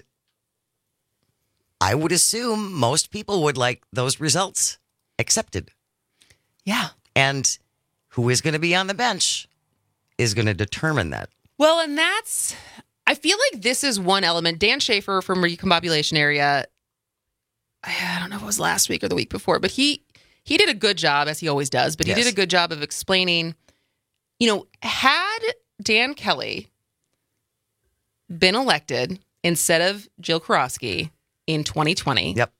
I would assume most people would like those results accepted. Yeah. And who is going to be on the bench is going to determine that. Well, and that's, I feel like this is one element. Dan Schaefer from Recombobulation Area, I don't know if it was last week or the week before, but he he did a good job, as he always does, but he Yes. did a good job of explaining, you know, had Dan Kelly been elected instead of Jill Karofsky in twenty twenty, yep,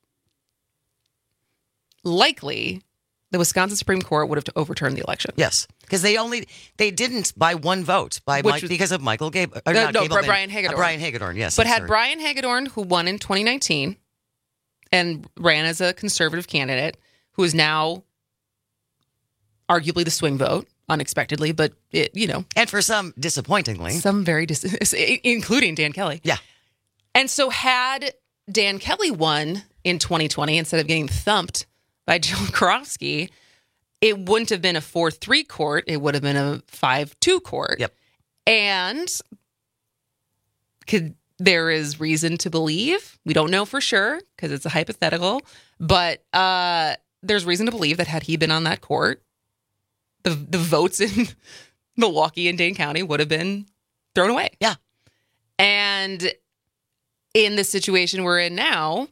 likely the Wisconsin Supreme Court would have overturned the election. Yes, because they only they didn't by one vote by Which Mike, was- because of Michael Gab- or Uh, not no, Gableman, Brian Hagedorn. uh, Brian Hagedorn, yes. But I'm had sorry. Brian Hagedorn, who won in twenty nineteen and ran as a conservative candidate, who is now arguably the swing vote, unexpectedly, but it, you know, and for some disappointingly, some very dis- including Dan Kelly. Yeah. And so had Dan Kelly won in twenty twenty instead of getting thumped by Jill Karofsky, it wouldn't have been a four three court. It would have been a five two court. Yep. And could there is reason to believe, we don't know for sure because it's a hypothetical, but uh, there's reason to believe that had he been on that court, the the votes in Milwaukee and Dane County would have been thrown away. Yeah. And in the situation we're in now,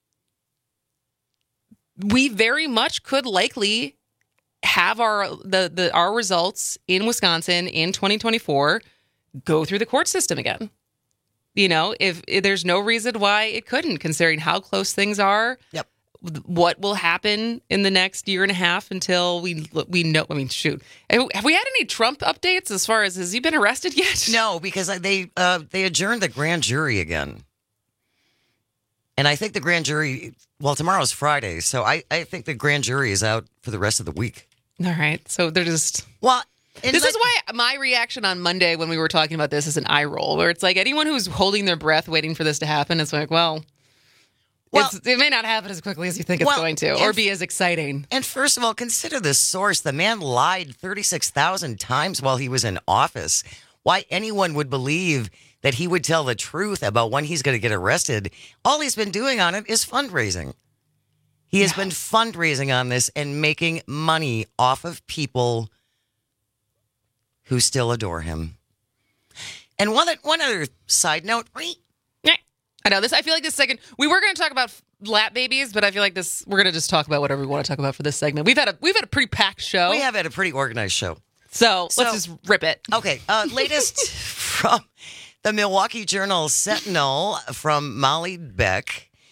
we very much could likely have our the, the our results in Wisconsin in twenty twenty-four go through the court system again. You know, if, if there's no reason why it couldn't, considering how close things are. Yep. What will happen in the next year and a half until we we know? I mean, shoot, have we had any Trump updates as far as has he been arrested yet? No, because they uh, they adjourned the grand jury again. And I think the grand jury, well, tomorrow's Friday, so I, I think the grand jury is out for the rest of the week. All right. So they're just... Well, this is why my reaction on Monday when we were talking about this is an eye roll, where it's like anyone who's holding their breath waiting for this to happen, it's like, well, Well, it's, it may not happen as quickly as you think it's well, going to, and- or be as exciting. And first of all, consider the source. The man lied thirty-six thousand times while he was in office. Why anyone would believe that he would tell the truth about when he's going to get arrested, all he's been doing on it is fundraising. He has been fundraising on this and making money off of people who still adore him. And one one other side note, I know this. I feel like this second we were going to talk about lap babies, but I feel like this we're going to just talk about whatever we want to talk about for this segment. We've had a we've had a pretty packed show. we have had a pretty organized show. So, So- let's just rip it. Okay, uh, latest from the Milwaukee Journal Sentinel from Molly Beck.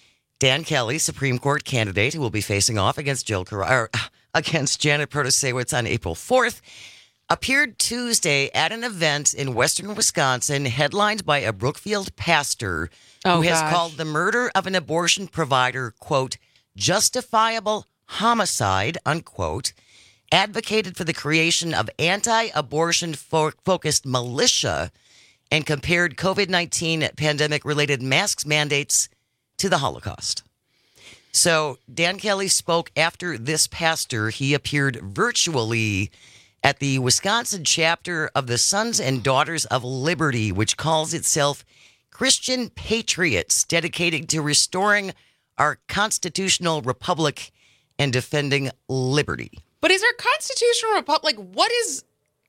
Dan Kelly, Supreme Court candidate who will be facing off against Jill Car- or, against Janet Protasiewicz on April fourth, appeared Tuesday at an event in western Wisconsin headlined by a Brookfield pastor Oh, who has gosh. called the murder of an abortion provider, quote, justifiable homicide, unquote, advocated for the creation of anti-abortion fo- focused militia, and compared COVID nineteen pandemic-related masks mandates to the Holocaust. So Dan Kelly spoke after this pastor. He appeared virtually at the Wisconsin chapter of the Sons and Daughters of Liberty, which calls itself Christian Patriots, dedicated to restoring our constitutional republic and defending liberty. But is our constitutional republic, like, what is,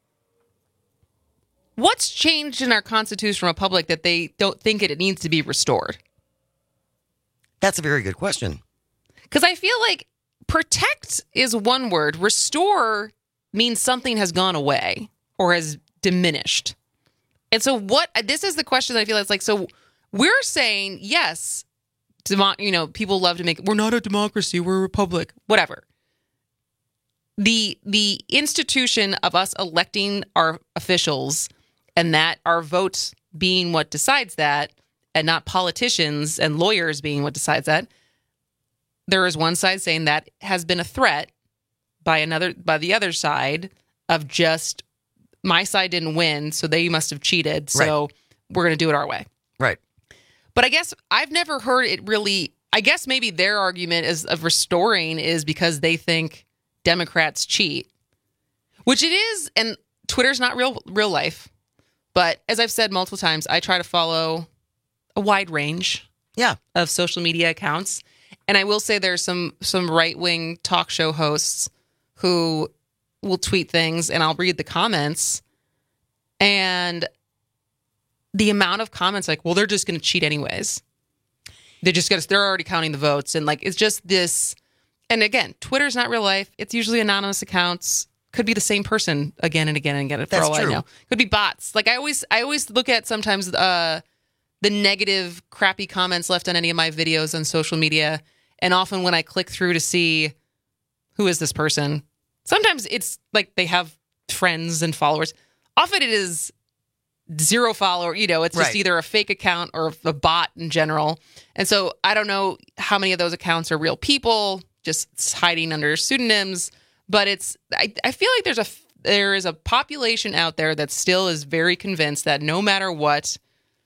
what's changed in our constitutional republic that they don't think it, it needs to be restored? That's a very good question. Because I feel like protect is one word. Restore means something has gone away or has diminished. And so what, this is the question that I feel it's like, so we're saying, yes, demo, you know, people love to make, we're not a democracy, we're a republic, whatever. The, the institution of us electing our officials and that our vote being what decides that, and not politicians and lawyers being what decides that, there is one side saying that has been a threat by another, by the other side of just, my side didn't win, so they must have cheated, so Right. we're going to do it our way. Right. But I guess I've never heard it really, I guess maybe their argument is of restoring is because they think Democrats cheat, which it is, and Twitter's not real real life. But as I've said multiple times, I try to follow a wide range yeah. of social media accounts. And I will say there's some some right-wing talk show hosts who will tweet things and I'll read the comments. And the amount of comments like, well, they're just going to cheat anyways. They're just going to, they're already counting the votes. And like, it's just this. And again, Twitter's not real life. It's usually anonymous accounts. Could be the same person again and again and again. For That's all true. I know, could be bots. Like I always, I always look at sometimes uh, the negative, crappy comments left on any of my videos on social media, and often when I click through to see who is this person, sometimes it's like they have friends and followers. Often it is zero follower. You know, it's just Right. either a fake account or a bot in general. And so I don't know how many of those accounts are real people just hiding under pseudonyms. But it's, I, I feel like there's a, there is a population out there that still is very convinced that no matter what,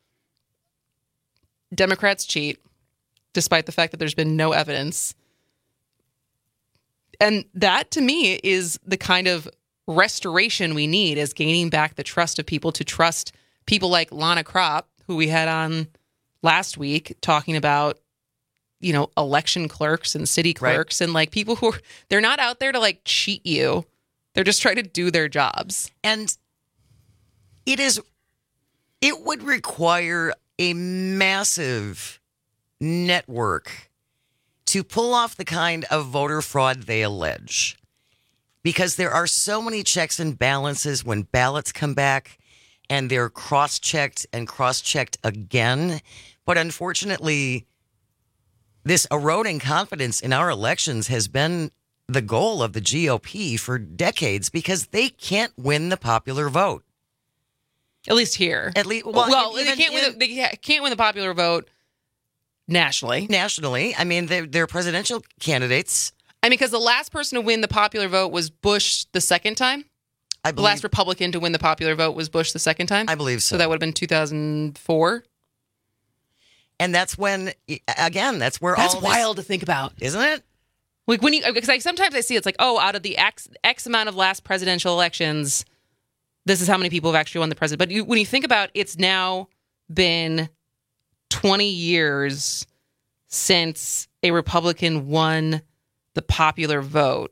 Democrats cheat, despite the fact that there's been no evidence. And that, to me, is the kind of restoration we need, is gaining back the trust of people to trust people like Lana Kropp, who we had on last week talking about, you know, election clerks and city clerks, right. And like people who are, they're not out there to like cheat you. They're just trying to do their jobs. And it is, it would require a massive network to pull off the kind of voter fraud they allege, because there are so many checks and balances when ballots come back and they're cross-checked and cross-checked again. But unfortunately, this eroding confidence in our elections has been the goal of the G O P for decades, because they can't win the popular vote. At least here. At least, well, well even, they can't win. The, they can't win the popular vote nationally. Nationally, I mean, they're, they're presidential candidates. I mean, because the last person to win the popular vote was Bush the second time. I believe, the last Republican to win the popular vote was Bush the second time. I believe so. So that would have been two thousand four. And that's when, again, that's where that's all wild this, to think about, isn't it? Like when you, because I sometimes I see it's like, oh, out of the X X amount of last presidential elections, this is how many people have actually won the president. But you, when you think about, it's now been twenty years since a Republican won the popular vote.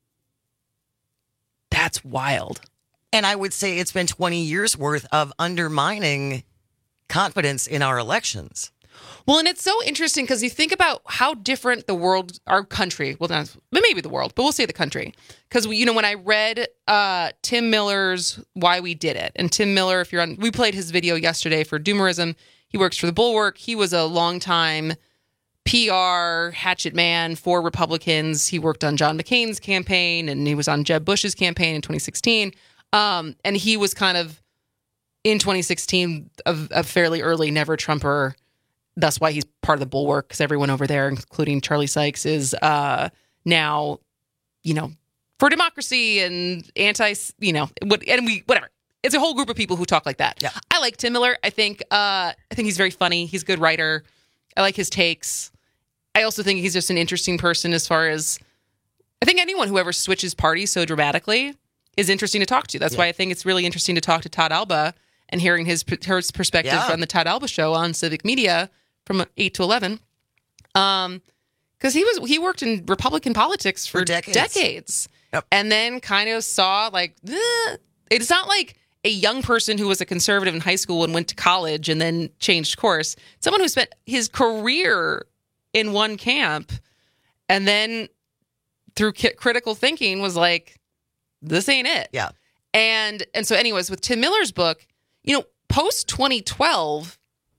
That's wild. And I would say it's been twenty years worth of undermining confidence in our elections. Well, and it's so interesting because you think about how different the world, our country, well, not, maybe the world, but we'll say the country. Because, you know, when I read uh, Tim Miller's Why We Did It, and Tim Miller, if you're on, we played his video yesterday for Doomerism. He works for the Bulwark. He was a longtime P R hatchet man for Republicans. He worked on John McCain's campaign, and he was on Jeb Bush's campaign in twenty sixteen. Um, and he was kind of, in twenty sixteen, a, a fairly early never-Trumper. That's why he's part of the bulwark, because everyone over there, including Charlie Sykes, is uh, now, you know, for democracy and anti, you know, what, and we, whatever. It's a whole group of people who talk like that. Yeah. I like Tim Miller. I think, uh, I think he's very funny. He's a good writer. I like his takes. I also think he's just an interesting person as far as, I think anyone who ever switches parties so dramatically is interesting to talk to. That's yeah. why I think it's really interesting to talk to Todd Alba and hearing his, his perspective yeah. on the Todd Alba Show on Civic Media from eight to eleven. Um, because he was he worked in Republican politics for, for decades. decades. Yep. And then kind of saw like, eh. It's not like a young person who was a conservative in high school and went to college and then changed course. Someone who spent his career in one camp and then through ki- critical thinking was like, this ain't it. Yeah. And and so anyways, with Tim Miller's book, you know, post twenty twelve,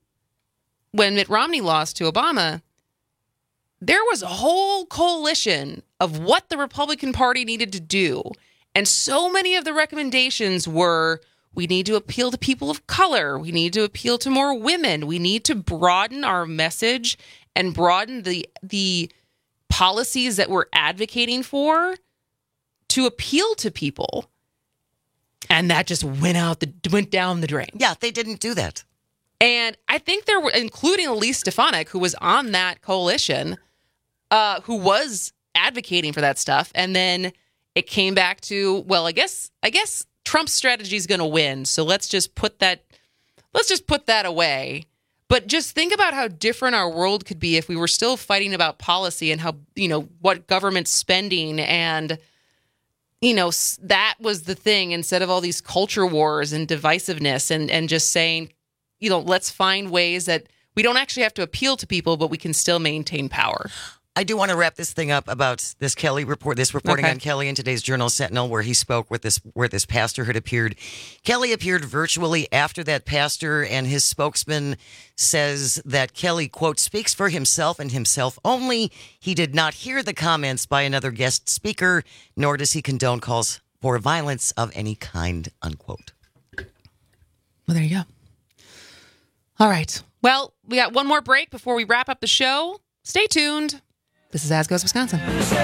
when Mitt Romney lost to Obama, there was a whole coalition of what the Republican Party needed to do. And so many of the recommendations were, we need to appeal to people of color. We need to appeal to more women. We need to broaden our message and broaden the the policies that we're advocating for to appeal to people. And that just went out the went down the drain. Yeah, they didn't do that. And I think there were, including Elise Stefanik, who was on that coalition, uh, who was advocating for that stuff. And then it came back to, well, I guess I guess Trump's strategy is going to win. So let's just put that let's just put that away. But just think about how different our world could be if we were still fighting about policy and how, you know, what government spending and, you know, that was the thing instead of all these culture wars and divisiveness and, and just saying, you know, let's find ways that we don't actually have to appeal to people, but we can still maintain power. I do want to wrap this thing up about this Kelly report, this reporting Okay. on Kelly in today's Journal Sentinel, where he spoke with this, where this pastor had appeared. Kelly appeared virtually after that pastor, and his spokesman says that Kelly, quote, speaks for himself and himself only. He did not hear the comments by another guest speaker, nor does he condone calls for violence of any kind, unquote. Well, there you go. All right. Well, we got one more break before we wrap up the show. Stay tuned. This is As Goes Wisconsin.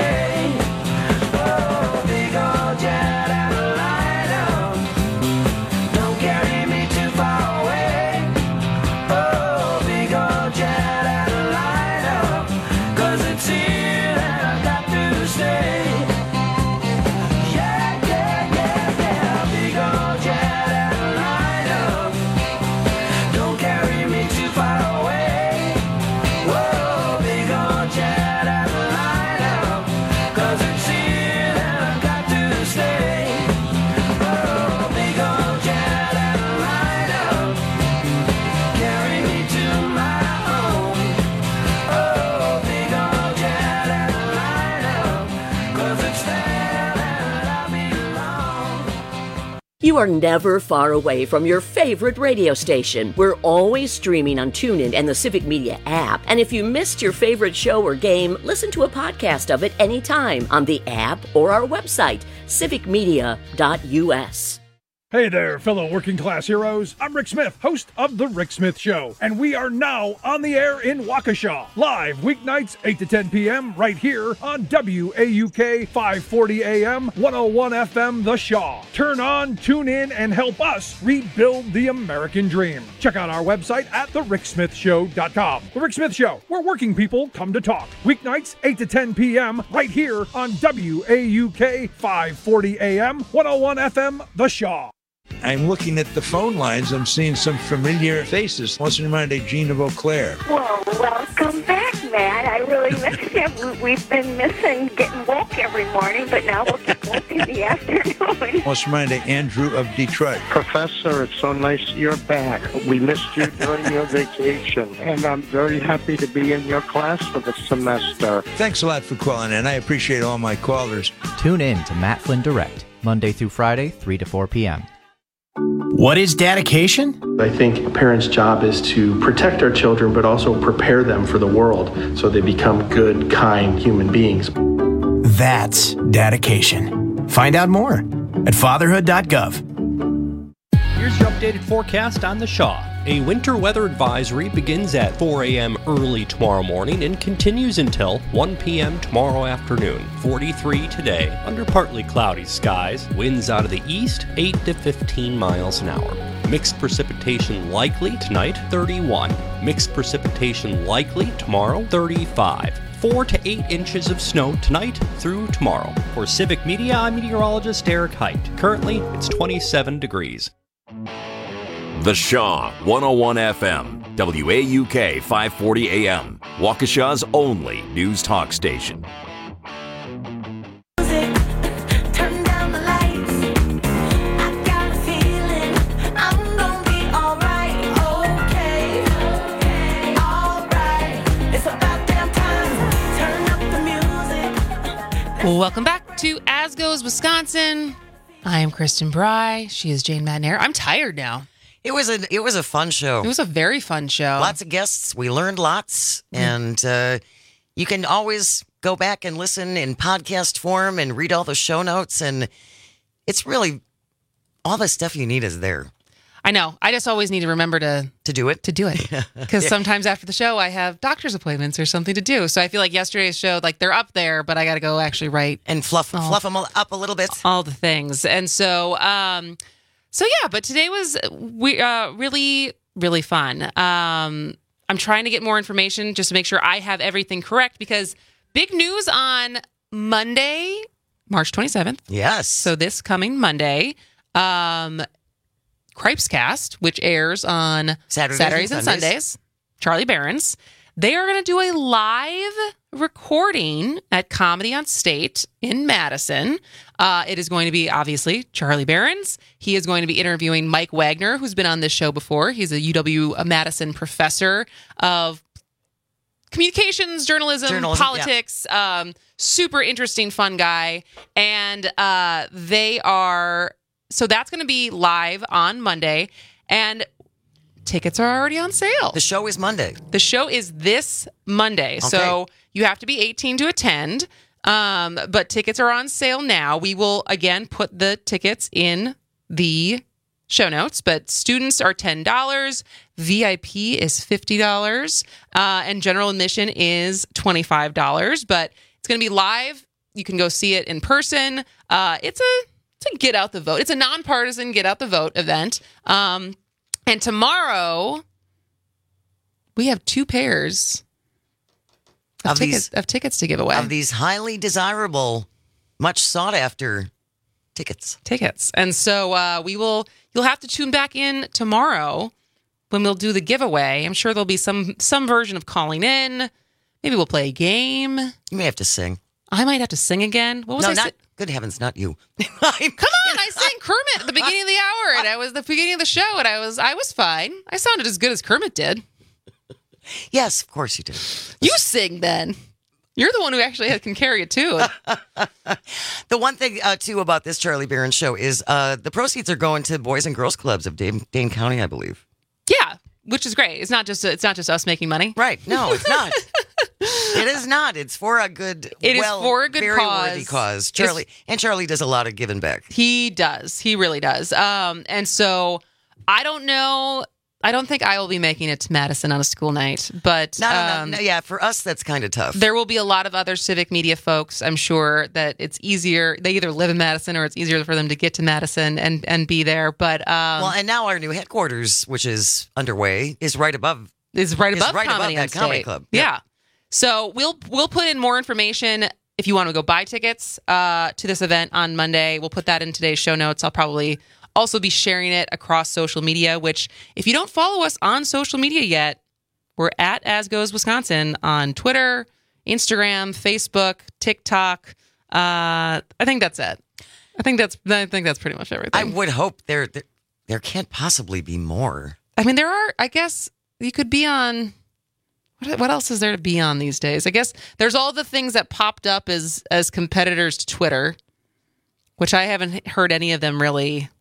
You are never far away from your favorite radio station. We're always streaming on TuneIn and the Civic Media app. And if you missed your favorite show or game, listen to a podcast of it anytime on the app or our website, civic media dot u s. Hey there, fellow working class heroes. I'm Rick Smith, host of The Rick Smith Show, and we are now on the air in Waukesha, live weeknights eight to ten p.m. right here on W A U K five forty A M, one oh one F M The Shaw. Turn on, tune in, and help us rebuild the American dream. Check out our website at the rick smith show dot com. The Rick Smith Show, where working people come to talk. Weeknights eight to ten p.m. right here on W A U K five forty A M, one oh one F M The Shaw. I'm looking at the phone lines. I'm seeing some familiar faces. What's in mind, Jean of Eau Claire? Well, welcome back, Matt. I really missed you. We've been missing getting woke every morning, but now we'll get woke in the afternoon. What's in mind, Andrew of Detroit? Professor, it's so nice you're back. We missed you during your vacation, and I'm very happy to be in your class for the semester. Thanks a lot for calling in. I appreciate all my callers. Tune in to Matt Flynn Direct, Monday through Friday, three to four p.m. What is dedication? I think a parent's job is to protect our children, but also prepare them for the world so they become good, kind human beings. That's dedication. Find out more at fatherhood dot gov. Here's your updated forecast on the Shaw. A winter weather advisory begins at four a.m. early tomorrow morning and continues until one p.m. tomorrow afternoon. forty-three today, under partly cloudy skies. Winds out of the east, eight to fifteen miles an hour. Mixed precipitation likely tonight, thirty-one. Mixed precipitation likely tomorrow, thirty-five. Four to eight inches of snow tonight through tomorrow. For Civic Media, I'm meteorologist Eric Height. Currently, it's twenty-seven degrees. The Shaw, one oh one F M, W A U K five forty A M, Waukesha's only news talk station. Welcome back to As Goes Wisconsin. I am Kristen Bry. She is Jane Madnair. I'm tired now. It was a it was a fun show. It was a very fun show. Lots of guests. We learned lots, mm. and uh, you can always go back and listen in podcast form and read all the show notes. And it's really all the stuff you need is there. I know. I just always need to remember to to do it. To do it, because yeah. sometimes after the show I have doctor's appointments or something to do. So I feel like yesterday's show, like they're up there, but I got to go actually write and fluff all, fluff them up a little bit. All the things, and so. um So yeah, but today was we uh, really, really fun. Um, I'm trying to get more information just to make sure I have everything correct, because big news on Monday, March twenty-seventh. Yes. So this coming Monday, um, Cripescast, which airs on Saturdays, Saturdays and and Sundays. Sundays, Charlie Barron's, they are going to do a live recording at Comedy on State in Madison. Uh, it is going to be, obviously, Charlie Barron's. He is going to be interviewing Mike Wagner, who's been on this show before. He's a U W-Madison professor of communications, journalism, Journalism, politics. Yeah. Um, super interesting, fun guy. And uh, they are... So that's going to be live on Monday. And... tickets are already on sale. The show is Monday. The show is this Monday. Okay. So you have to be eighteen to attend. Um, but tickets are on sale now. We will, again, put the tickets in the show notes. But students are ten dollars. V I P is fifty dollars. Uh, and general admission is twenty-five dollars. But it's going to be live. You can go see it in person. Uh, it's a, it's a get out the vote. It's a nonpartisan get out the vote event. Um, And tomorrow, we have two pairs of, of, tickets, these, of tickets to give away. Of these highly desirable, much sought after tickets. Tickets. And so uh, we will, you'll have to tune back in tomorrow when we'll do the giveaway. I'm sure there'll be some some version of calling in. Maybe we'll play a game. You may have to sing. I might have to sing again. What was no, I not, si- good heavens, not you. Come on, I sang Kermit at the beginning of the hour, and I was the beginning of the show, and I was I was fine. I sounded as good as Kermit did. Yes, of course you did. You sing then. You're the one who actually can carry a tune. The one thing, uh, too, about this Charlie Barron show is uh, the proceeds are going to Boys and Girls Clubs of Dane, Dane County, I believe. Yeah, which is great. It's not just it's not just us making money. Right. No, it's not. It is not. It's for a good, it well, is for a good very cause. worthy cause. Charlie it's, and Charlie does a lot of giving back. He does. He really does. Um, and so I don't know. I don't think I will be making it to Madison on a school night, but no, no, um, no, no, yeah, for us that's kind of tough. There will be a lot of other civic media folks. I'm sure that it's easier. They either live in Madison or it's easier for them to get to Madison and and be there. But um, well, and now our new headquarters, which is underway, is right above. Is right above is right Comedy above that on comedy State. club. Yeah. yeah. So we'll we'll put in more information if you want to go buy tickets uh, to this event on Monday. We'll put that in today's show notes. I'll probably also be sharing it across social media, which if you don't follow us on social media yet, we're at As Goes Wisconsin on Twitter, Instagram, Facebook, TikTok. Uh, I think that's it. I think that's I think that's pretty much everything. I would hope there there, there can't possibly be more. I mean, there are, I guess you could be on, what, what else is there to be on these days? I guess there's all the things that popped up as as competitors to Twitter, which I haven't heard any of them really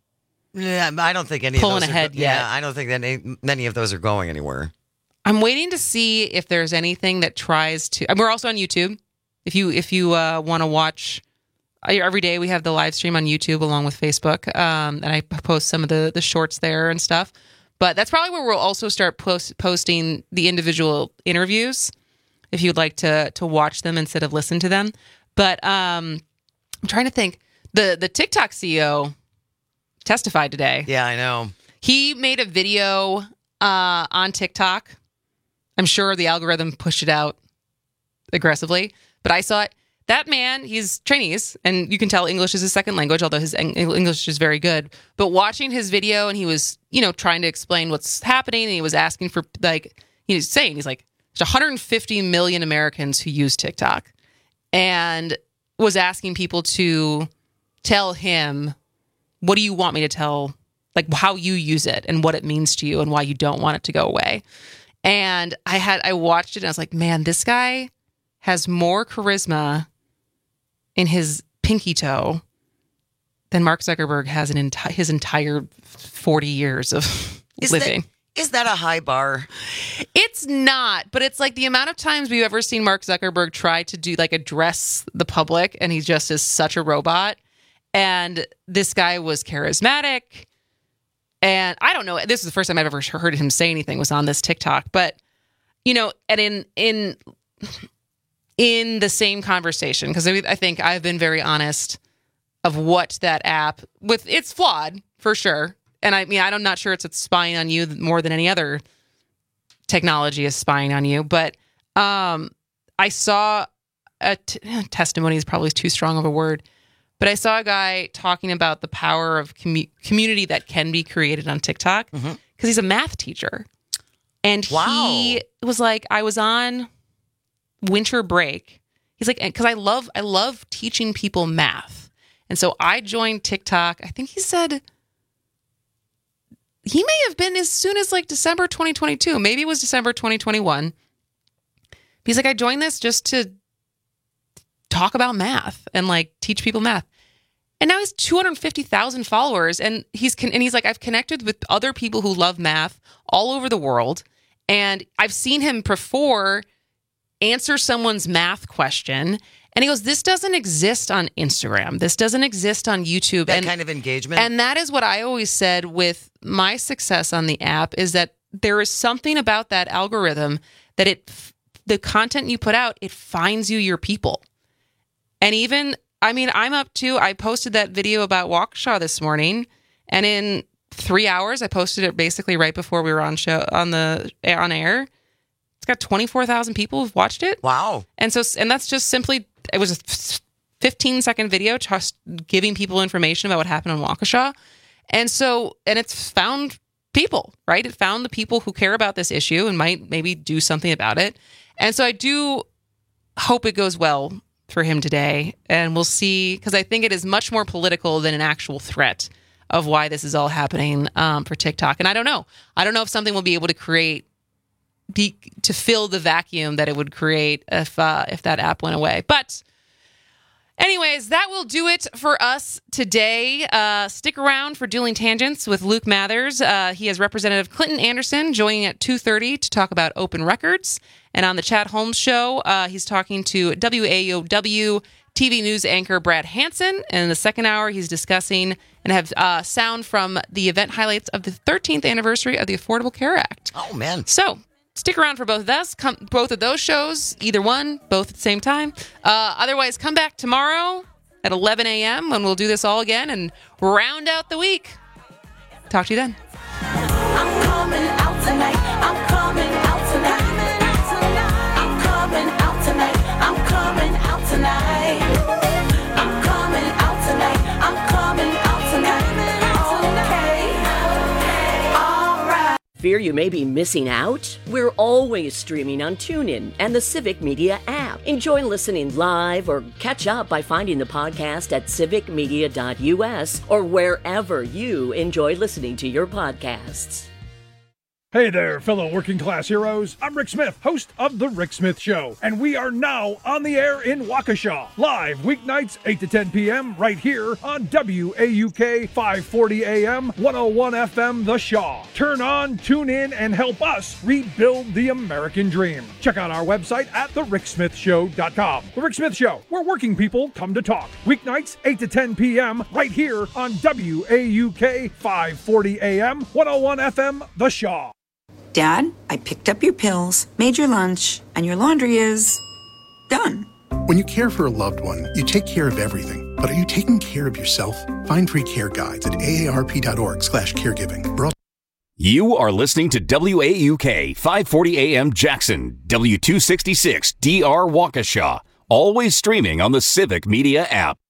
Yeah, I don't think any pulling of those ahead are go- yet. Yeah, I don't think that any, many of those are going anywhere. I'm waiting to see if there's anything that tries to. And we're also on YouTube. If you if you uh, want to watch, every day we have the live stream on YouTube along with Facebook, um, and I post some of the the shorts there and stuff. But that's probably where we'll also start post, posting the individual interviews, if you'd like to to watch them instead of listen to them. But um, I'm trying to think. The the TikTok C E O testified today. Yeah, I know. He made a video uh, on TikTok. I'm sure the algorithm pushed it out aggressively, but I saw it. That man, he's Chinese, and you can tell English is his second language, although his English is very good. But watching his video, and he was, you know, trying to explain what's happening, and he was asking for, like, he was saying, he's like, there's one hundred fifty million Americans who use TikTok, and was asking people to tell him, what do you want me to tell, like how you use it and what it means to you and why you don't want it to go away. And I had, I watched it and I was like, man, this guy has more charisma in his pinky toe than Mark Zuckerberg has in enti- his entire forty years of Is living. That, is that a high bar? It's not, but it's like the amount of times we've ever seen Mark Zuckerberg try to do like address the public, and he just is such a robot. And this guy was charismatic. And I don't know, this is the first time I've ever heard him say anything was on this TikTok. But, you know, and in in in the same conversation, because I think I've been very honest of what that app, with it's flawed for sure. And I mean, I'm not sure it's, it's spying on you more than any other technology is spying on you. But um, I saw a t- testimony is probably too strong of a word. But I saw a guy talking about the power of commu- community that can be created on TikTok because mm-hmm. he's a math teacher. And wow. he was like, I was on winter break. He's like, because I love, I love teaching people math. And so I joined TikTok. I think he said he may have been as soon as like December twenty twenty-two. Maybe it was December twenty twenty-one. He's like, I joined this just to talk about math and like teach people math. And now he's two hundred fifty thousand followers, and he's con- and he's like, I've connected with other people who love math all over the world, and I've seen him before answer someone's math question, and he goes, this doesn't exist on Instagram. This doesn't exist on YouTube. That and, kind of engagement. And that is what I always said with my success on the app, is that there is something about that algorithm that it, the content you put out, it finds you your people. And even, I mean, I'm up to, I posted that video about Waukesha this morning, and in three hours, I posted it basically right before we were on show, on the, on air. It's got twenty-four thousand people who've watched it. Wow. And so, and that's just simply, it was a fifteen second video just giving people information about what happened on Waukesha. And so, and it's found people, right? It found the people who care about this issue and might maybe do something about it. And so I do hope it goes well for him today, and we'll see, because I think it is much more political than an actual threat of why this is all happening um, for TikTok. And I don't know. I don't know if something will be able to create, be, to fill the vacuum that it would create if uh, if that app went away. But anyways, that will do it for us today. Uh, stick around for Dueling Tangents with Luke Mathers. Uh, he has Representative Clinton Anderson joining at two thirty to talk about open records. And on the Chad Holmes Show, uh, he's talking to W A O W T V news anchor Brad Hansen. And in the second hour, he's discussing and have uh, sound from the event highlights of the thirteenth anniversary of the Affordable Care Act. Oh, man. So stick around for both of those, come, both of those shows, either one, both at the same time. Uh, otherwise, come back tomorrow at eleven a.m. when we'll do this all again and round out the week. Talk to you then. I'm coming out tonight. I'm coming out tonight. I'm coming out tonight. I'm coming out tonight. I'm coming out tonight. I'm coming out tonight. Okay. All right. Fear you may be missing out? We're always streaming on TuneIn and the Civic Media app. Enjoy listening live or catch up by finding the podcast at civic media dot u s or wherever you enjoy listening to your podcasts. Hey there, fellow working class heroes. I'm Rick Smith, host of The Rick Smith Show, and we are now on the air in Waukesha, live weeknights eight to ten p.m. right here on W A U K five forty A M, one oh one F M The Shaw. Turn on, tune in, and help us rebuild the American dream. Check out our website at the rick smith show dot com. The Rick Smith Show, where working people come to talk. Weeknights eight to ten p.m. right here on W A U K five forty A M, one oh one F M The Shaw. Dad, I picked up your pills, made your lunch, and your laundry is done. When you care for a loved one, you take care of everything. But are you taking care of yourself? Find free care guides at A A R P dot org slash caregiving. You are listening to W A U K five forty A M Jackson, W two sixty-six D R Waukesha, always streaming on the Civic Media app.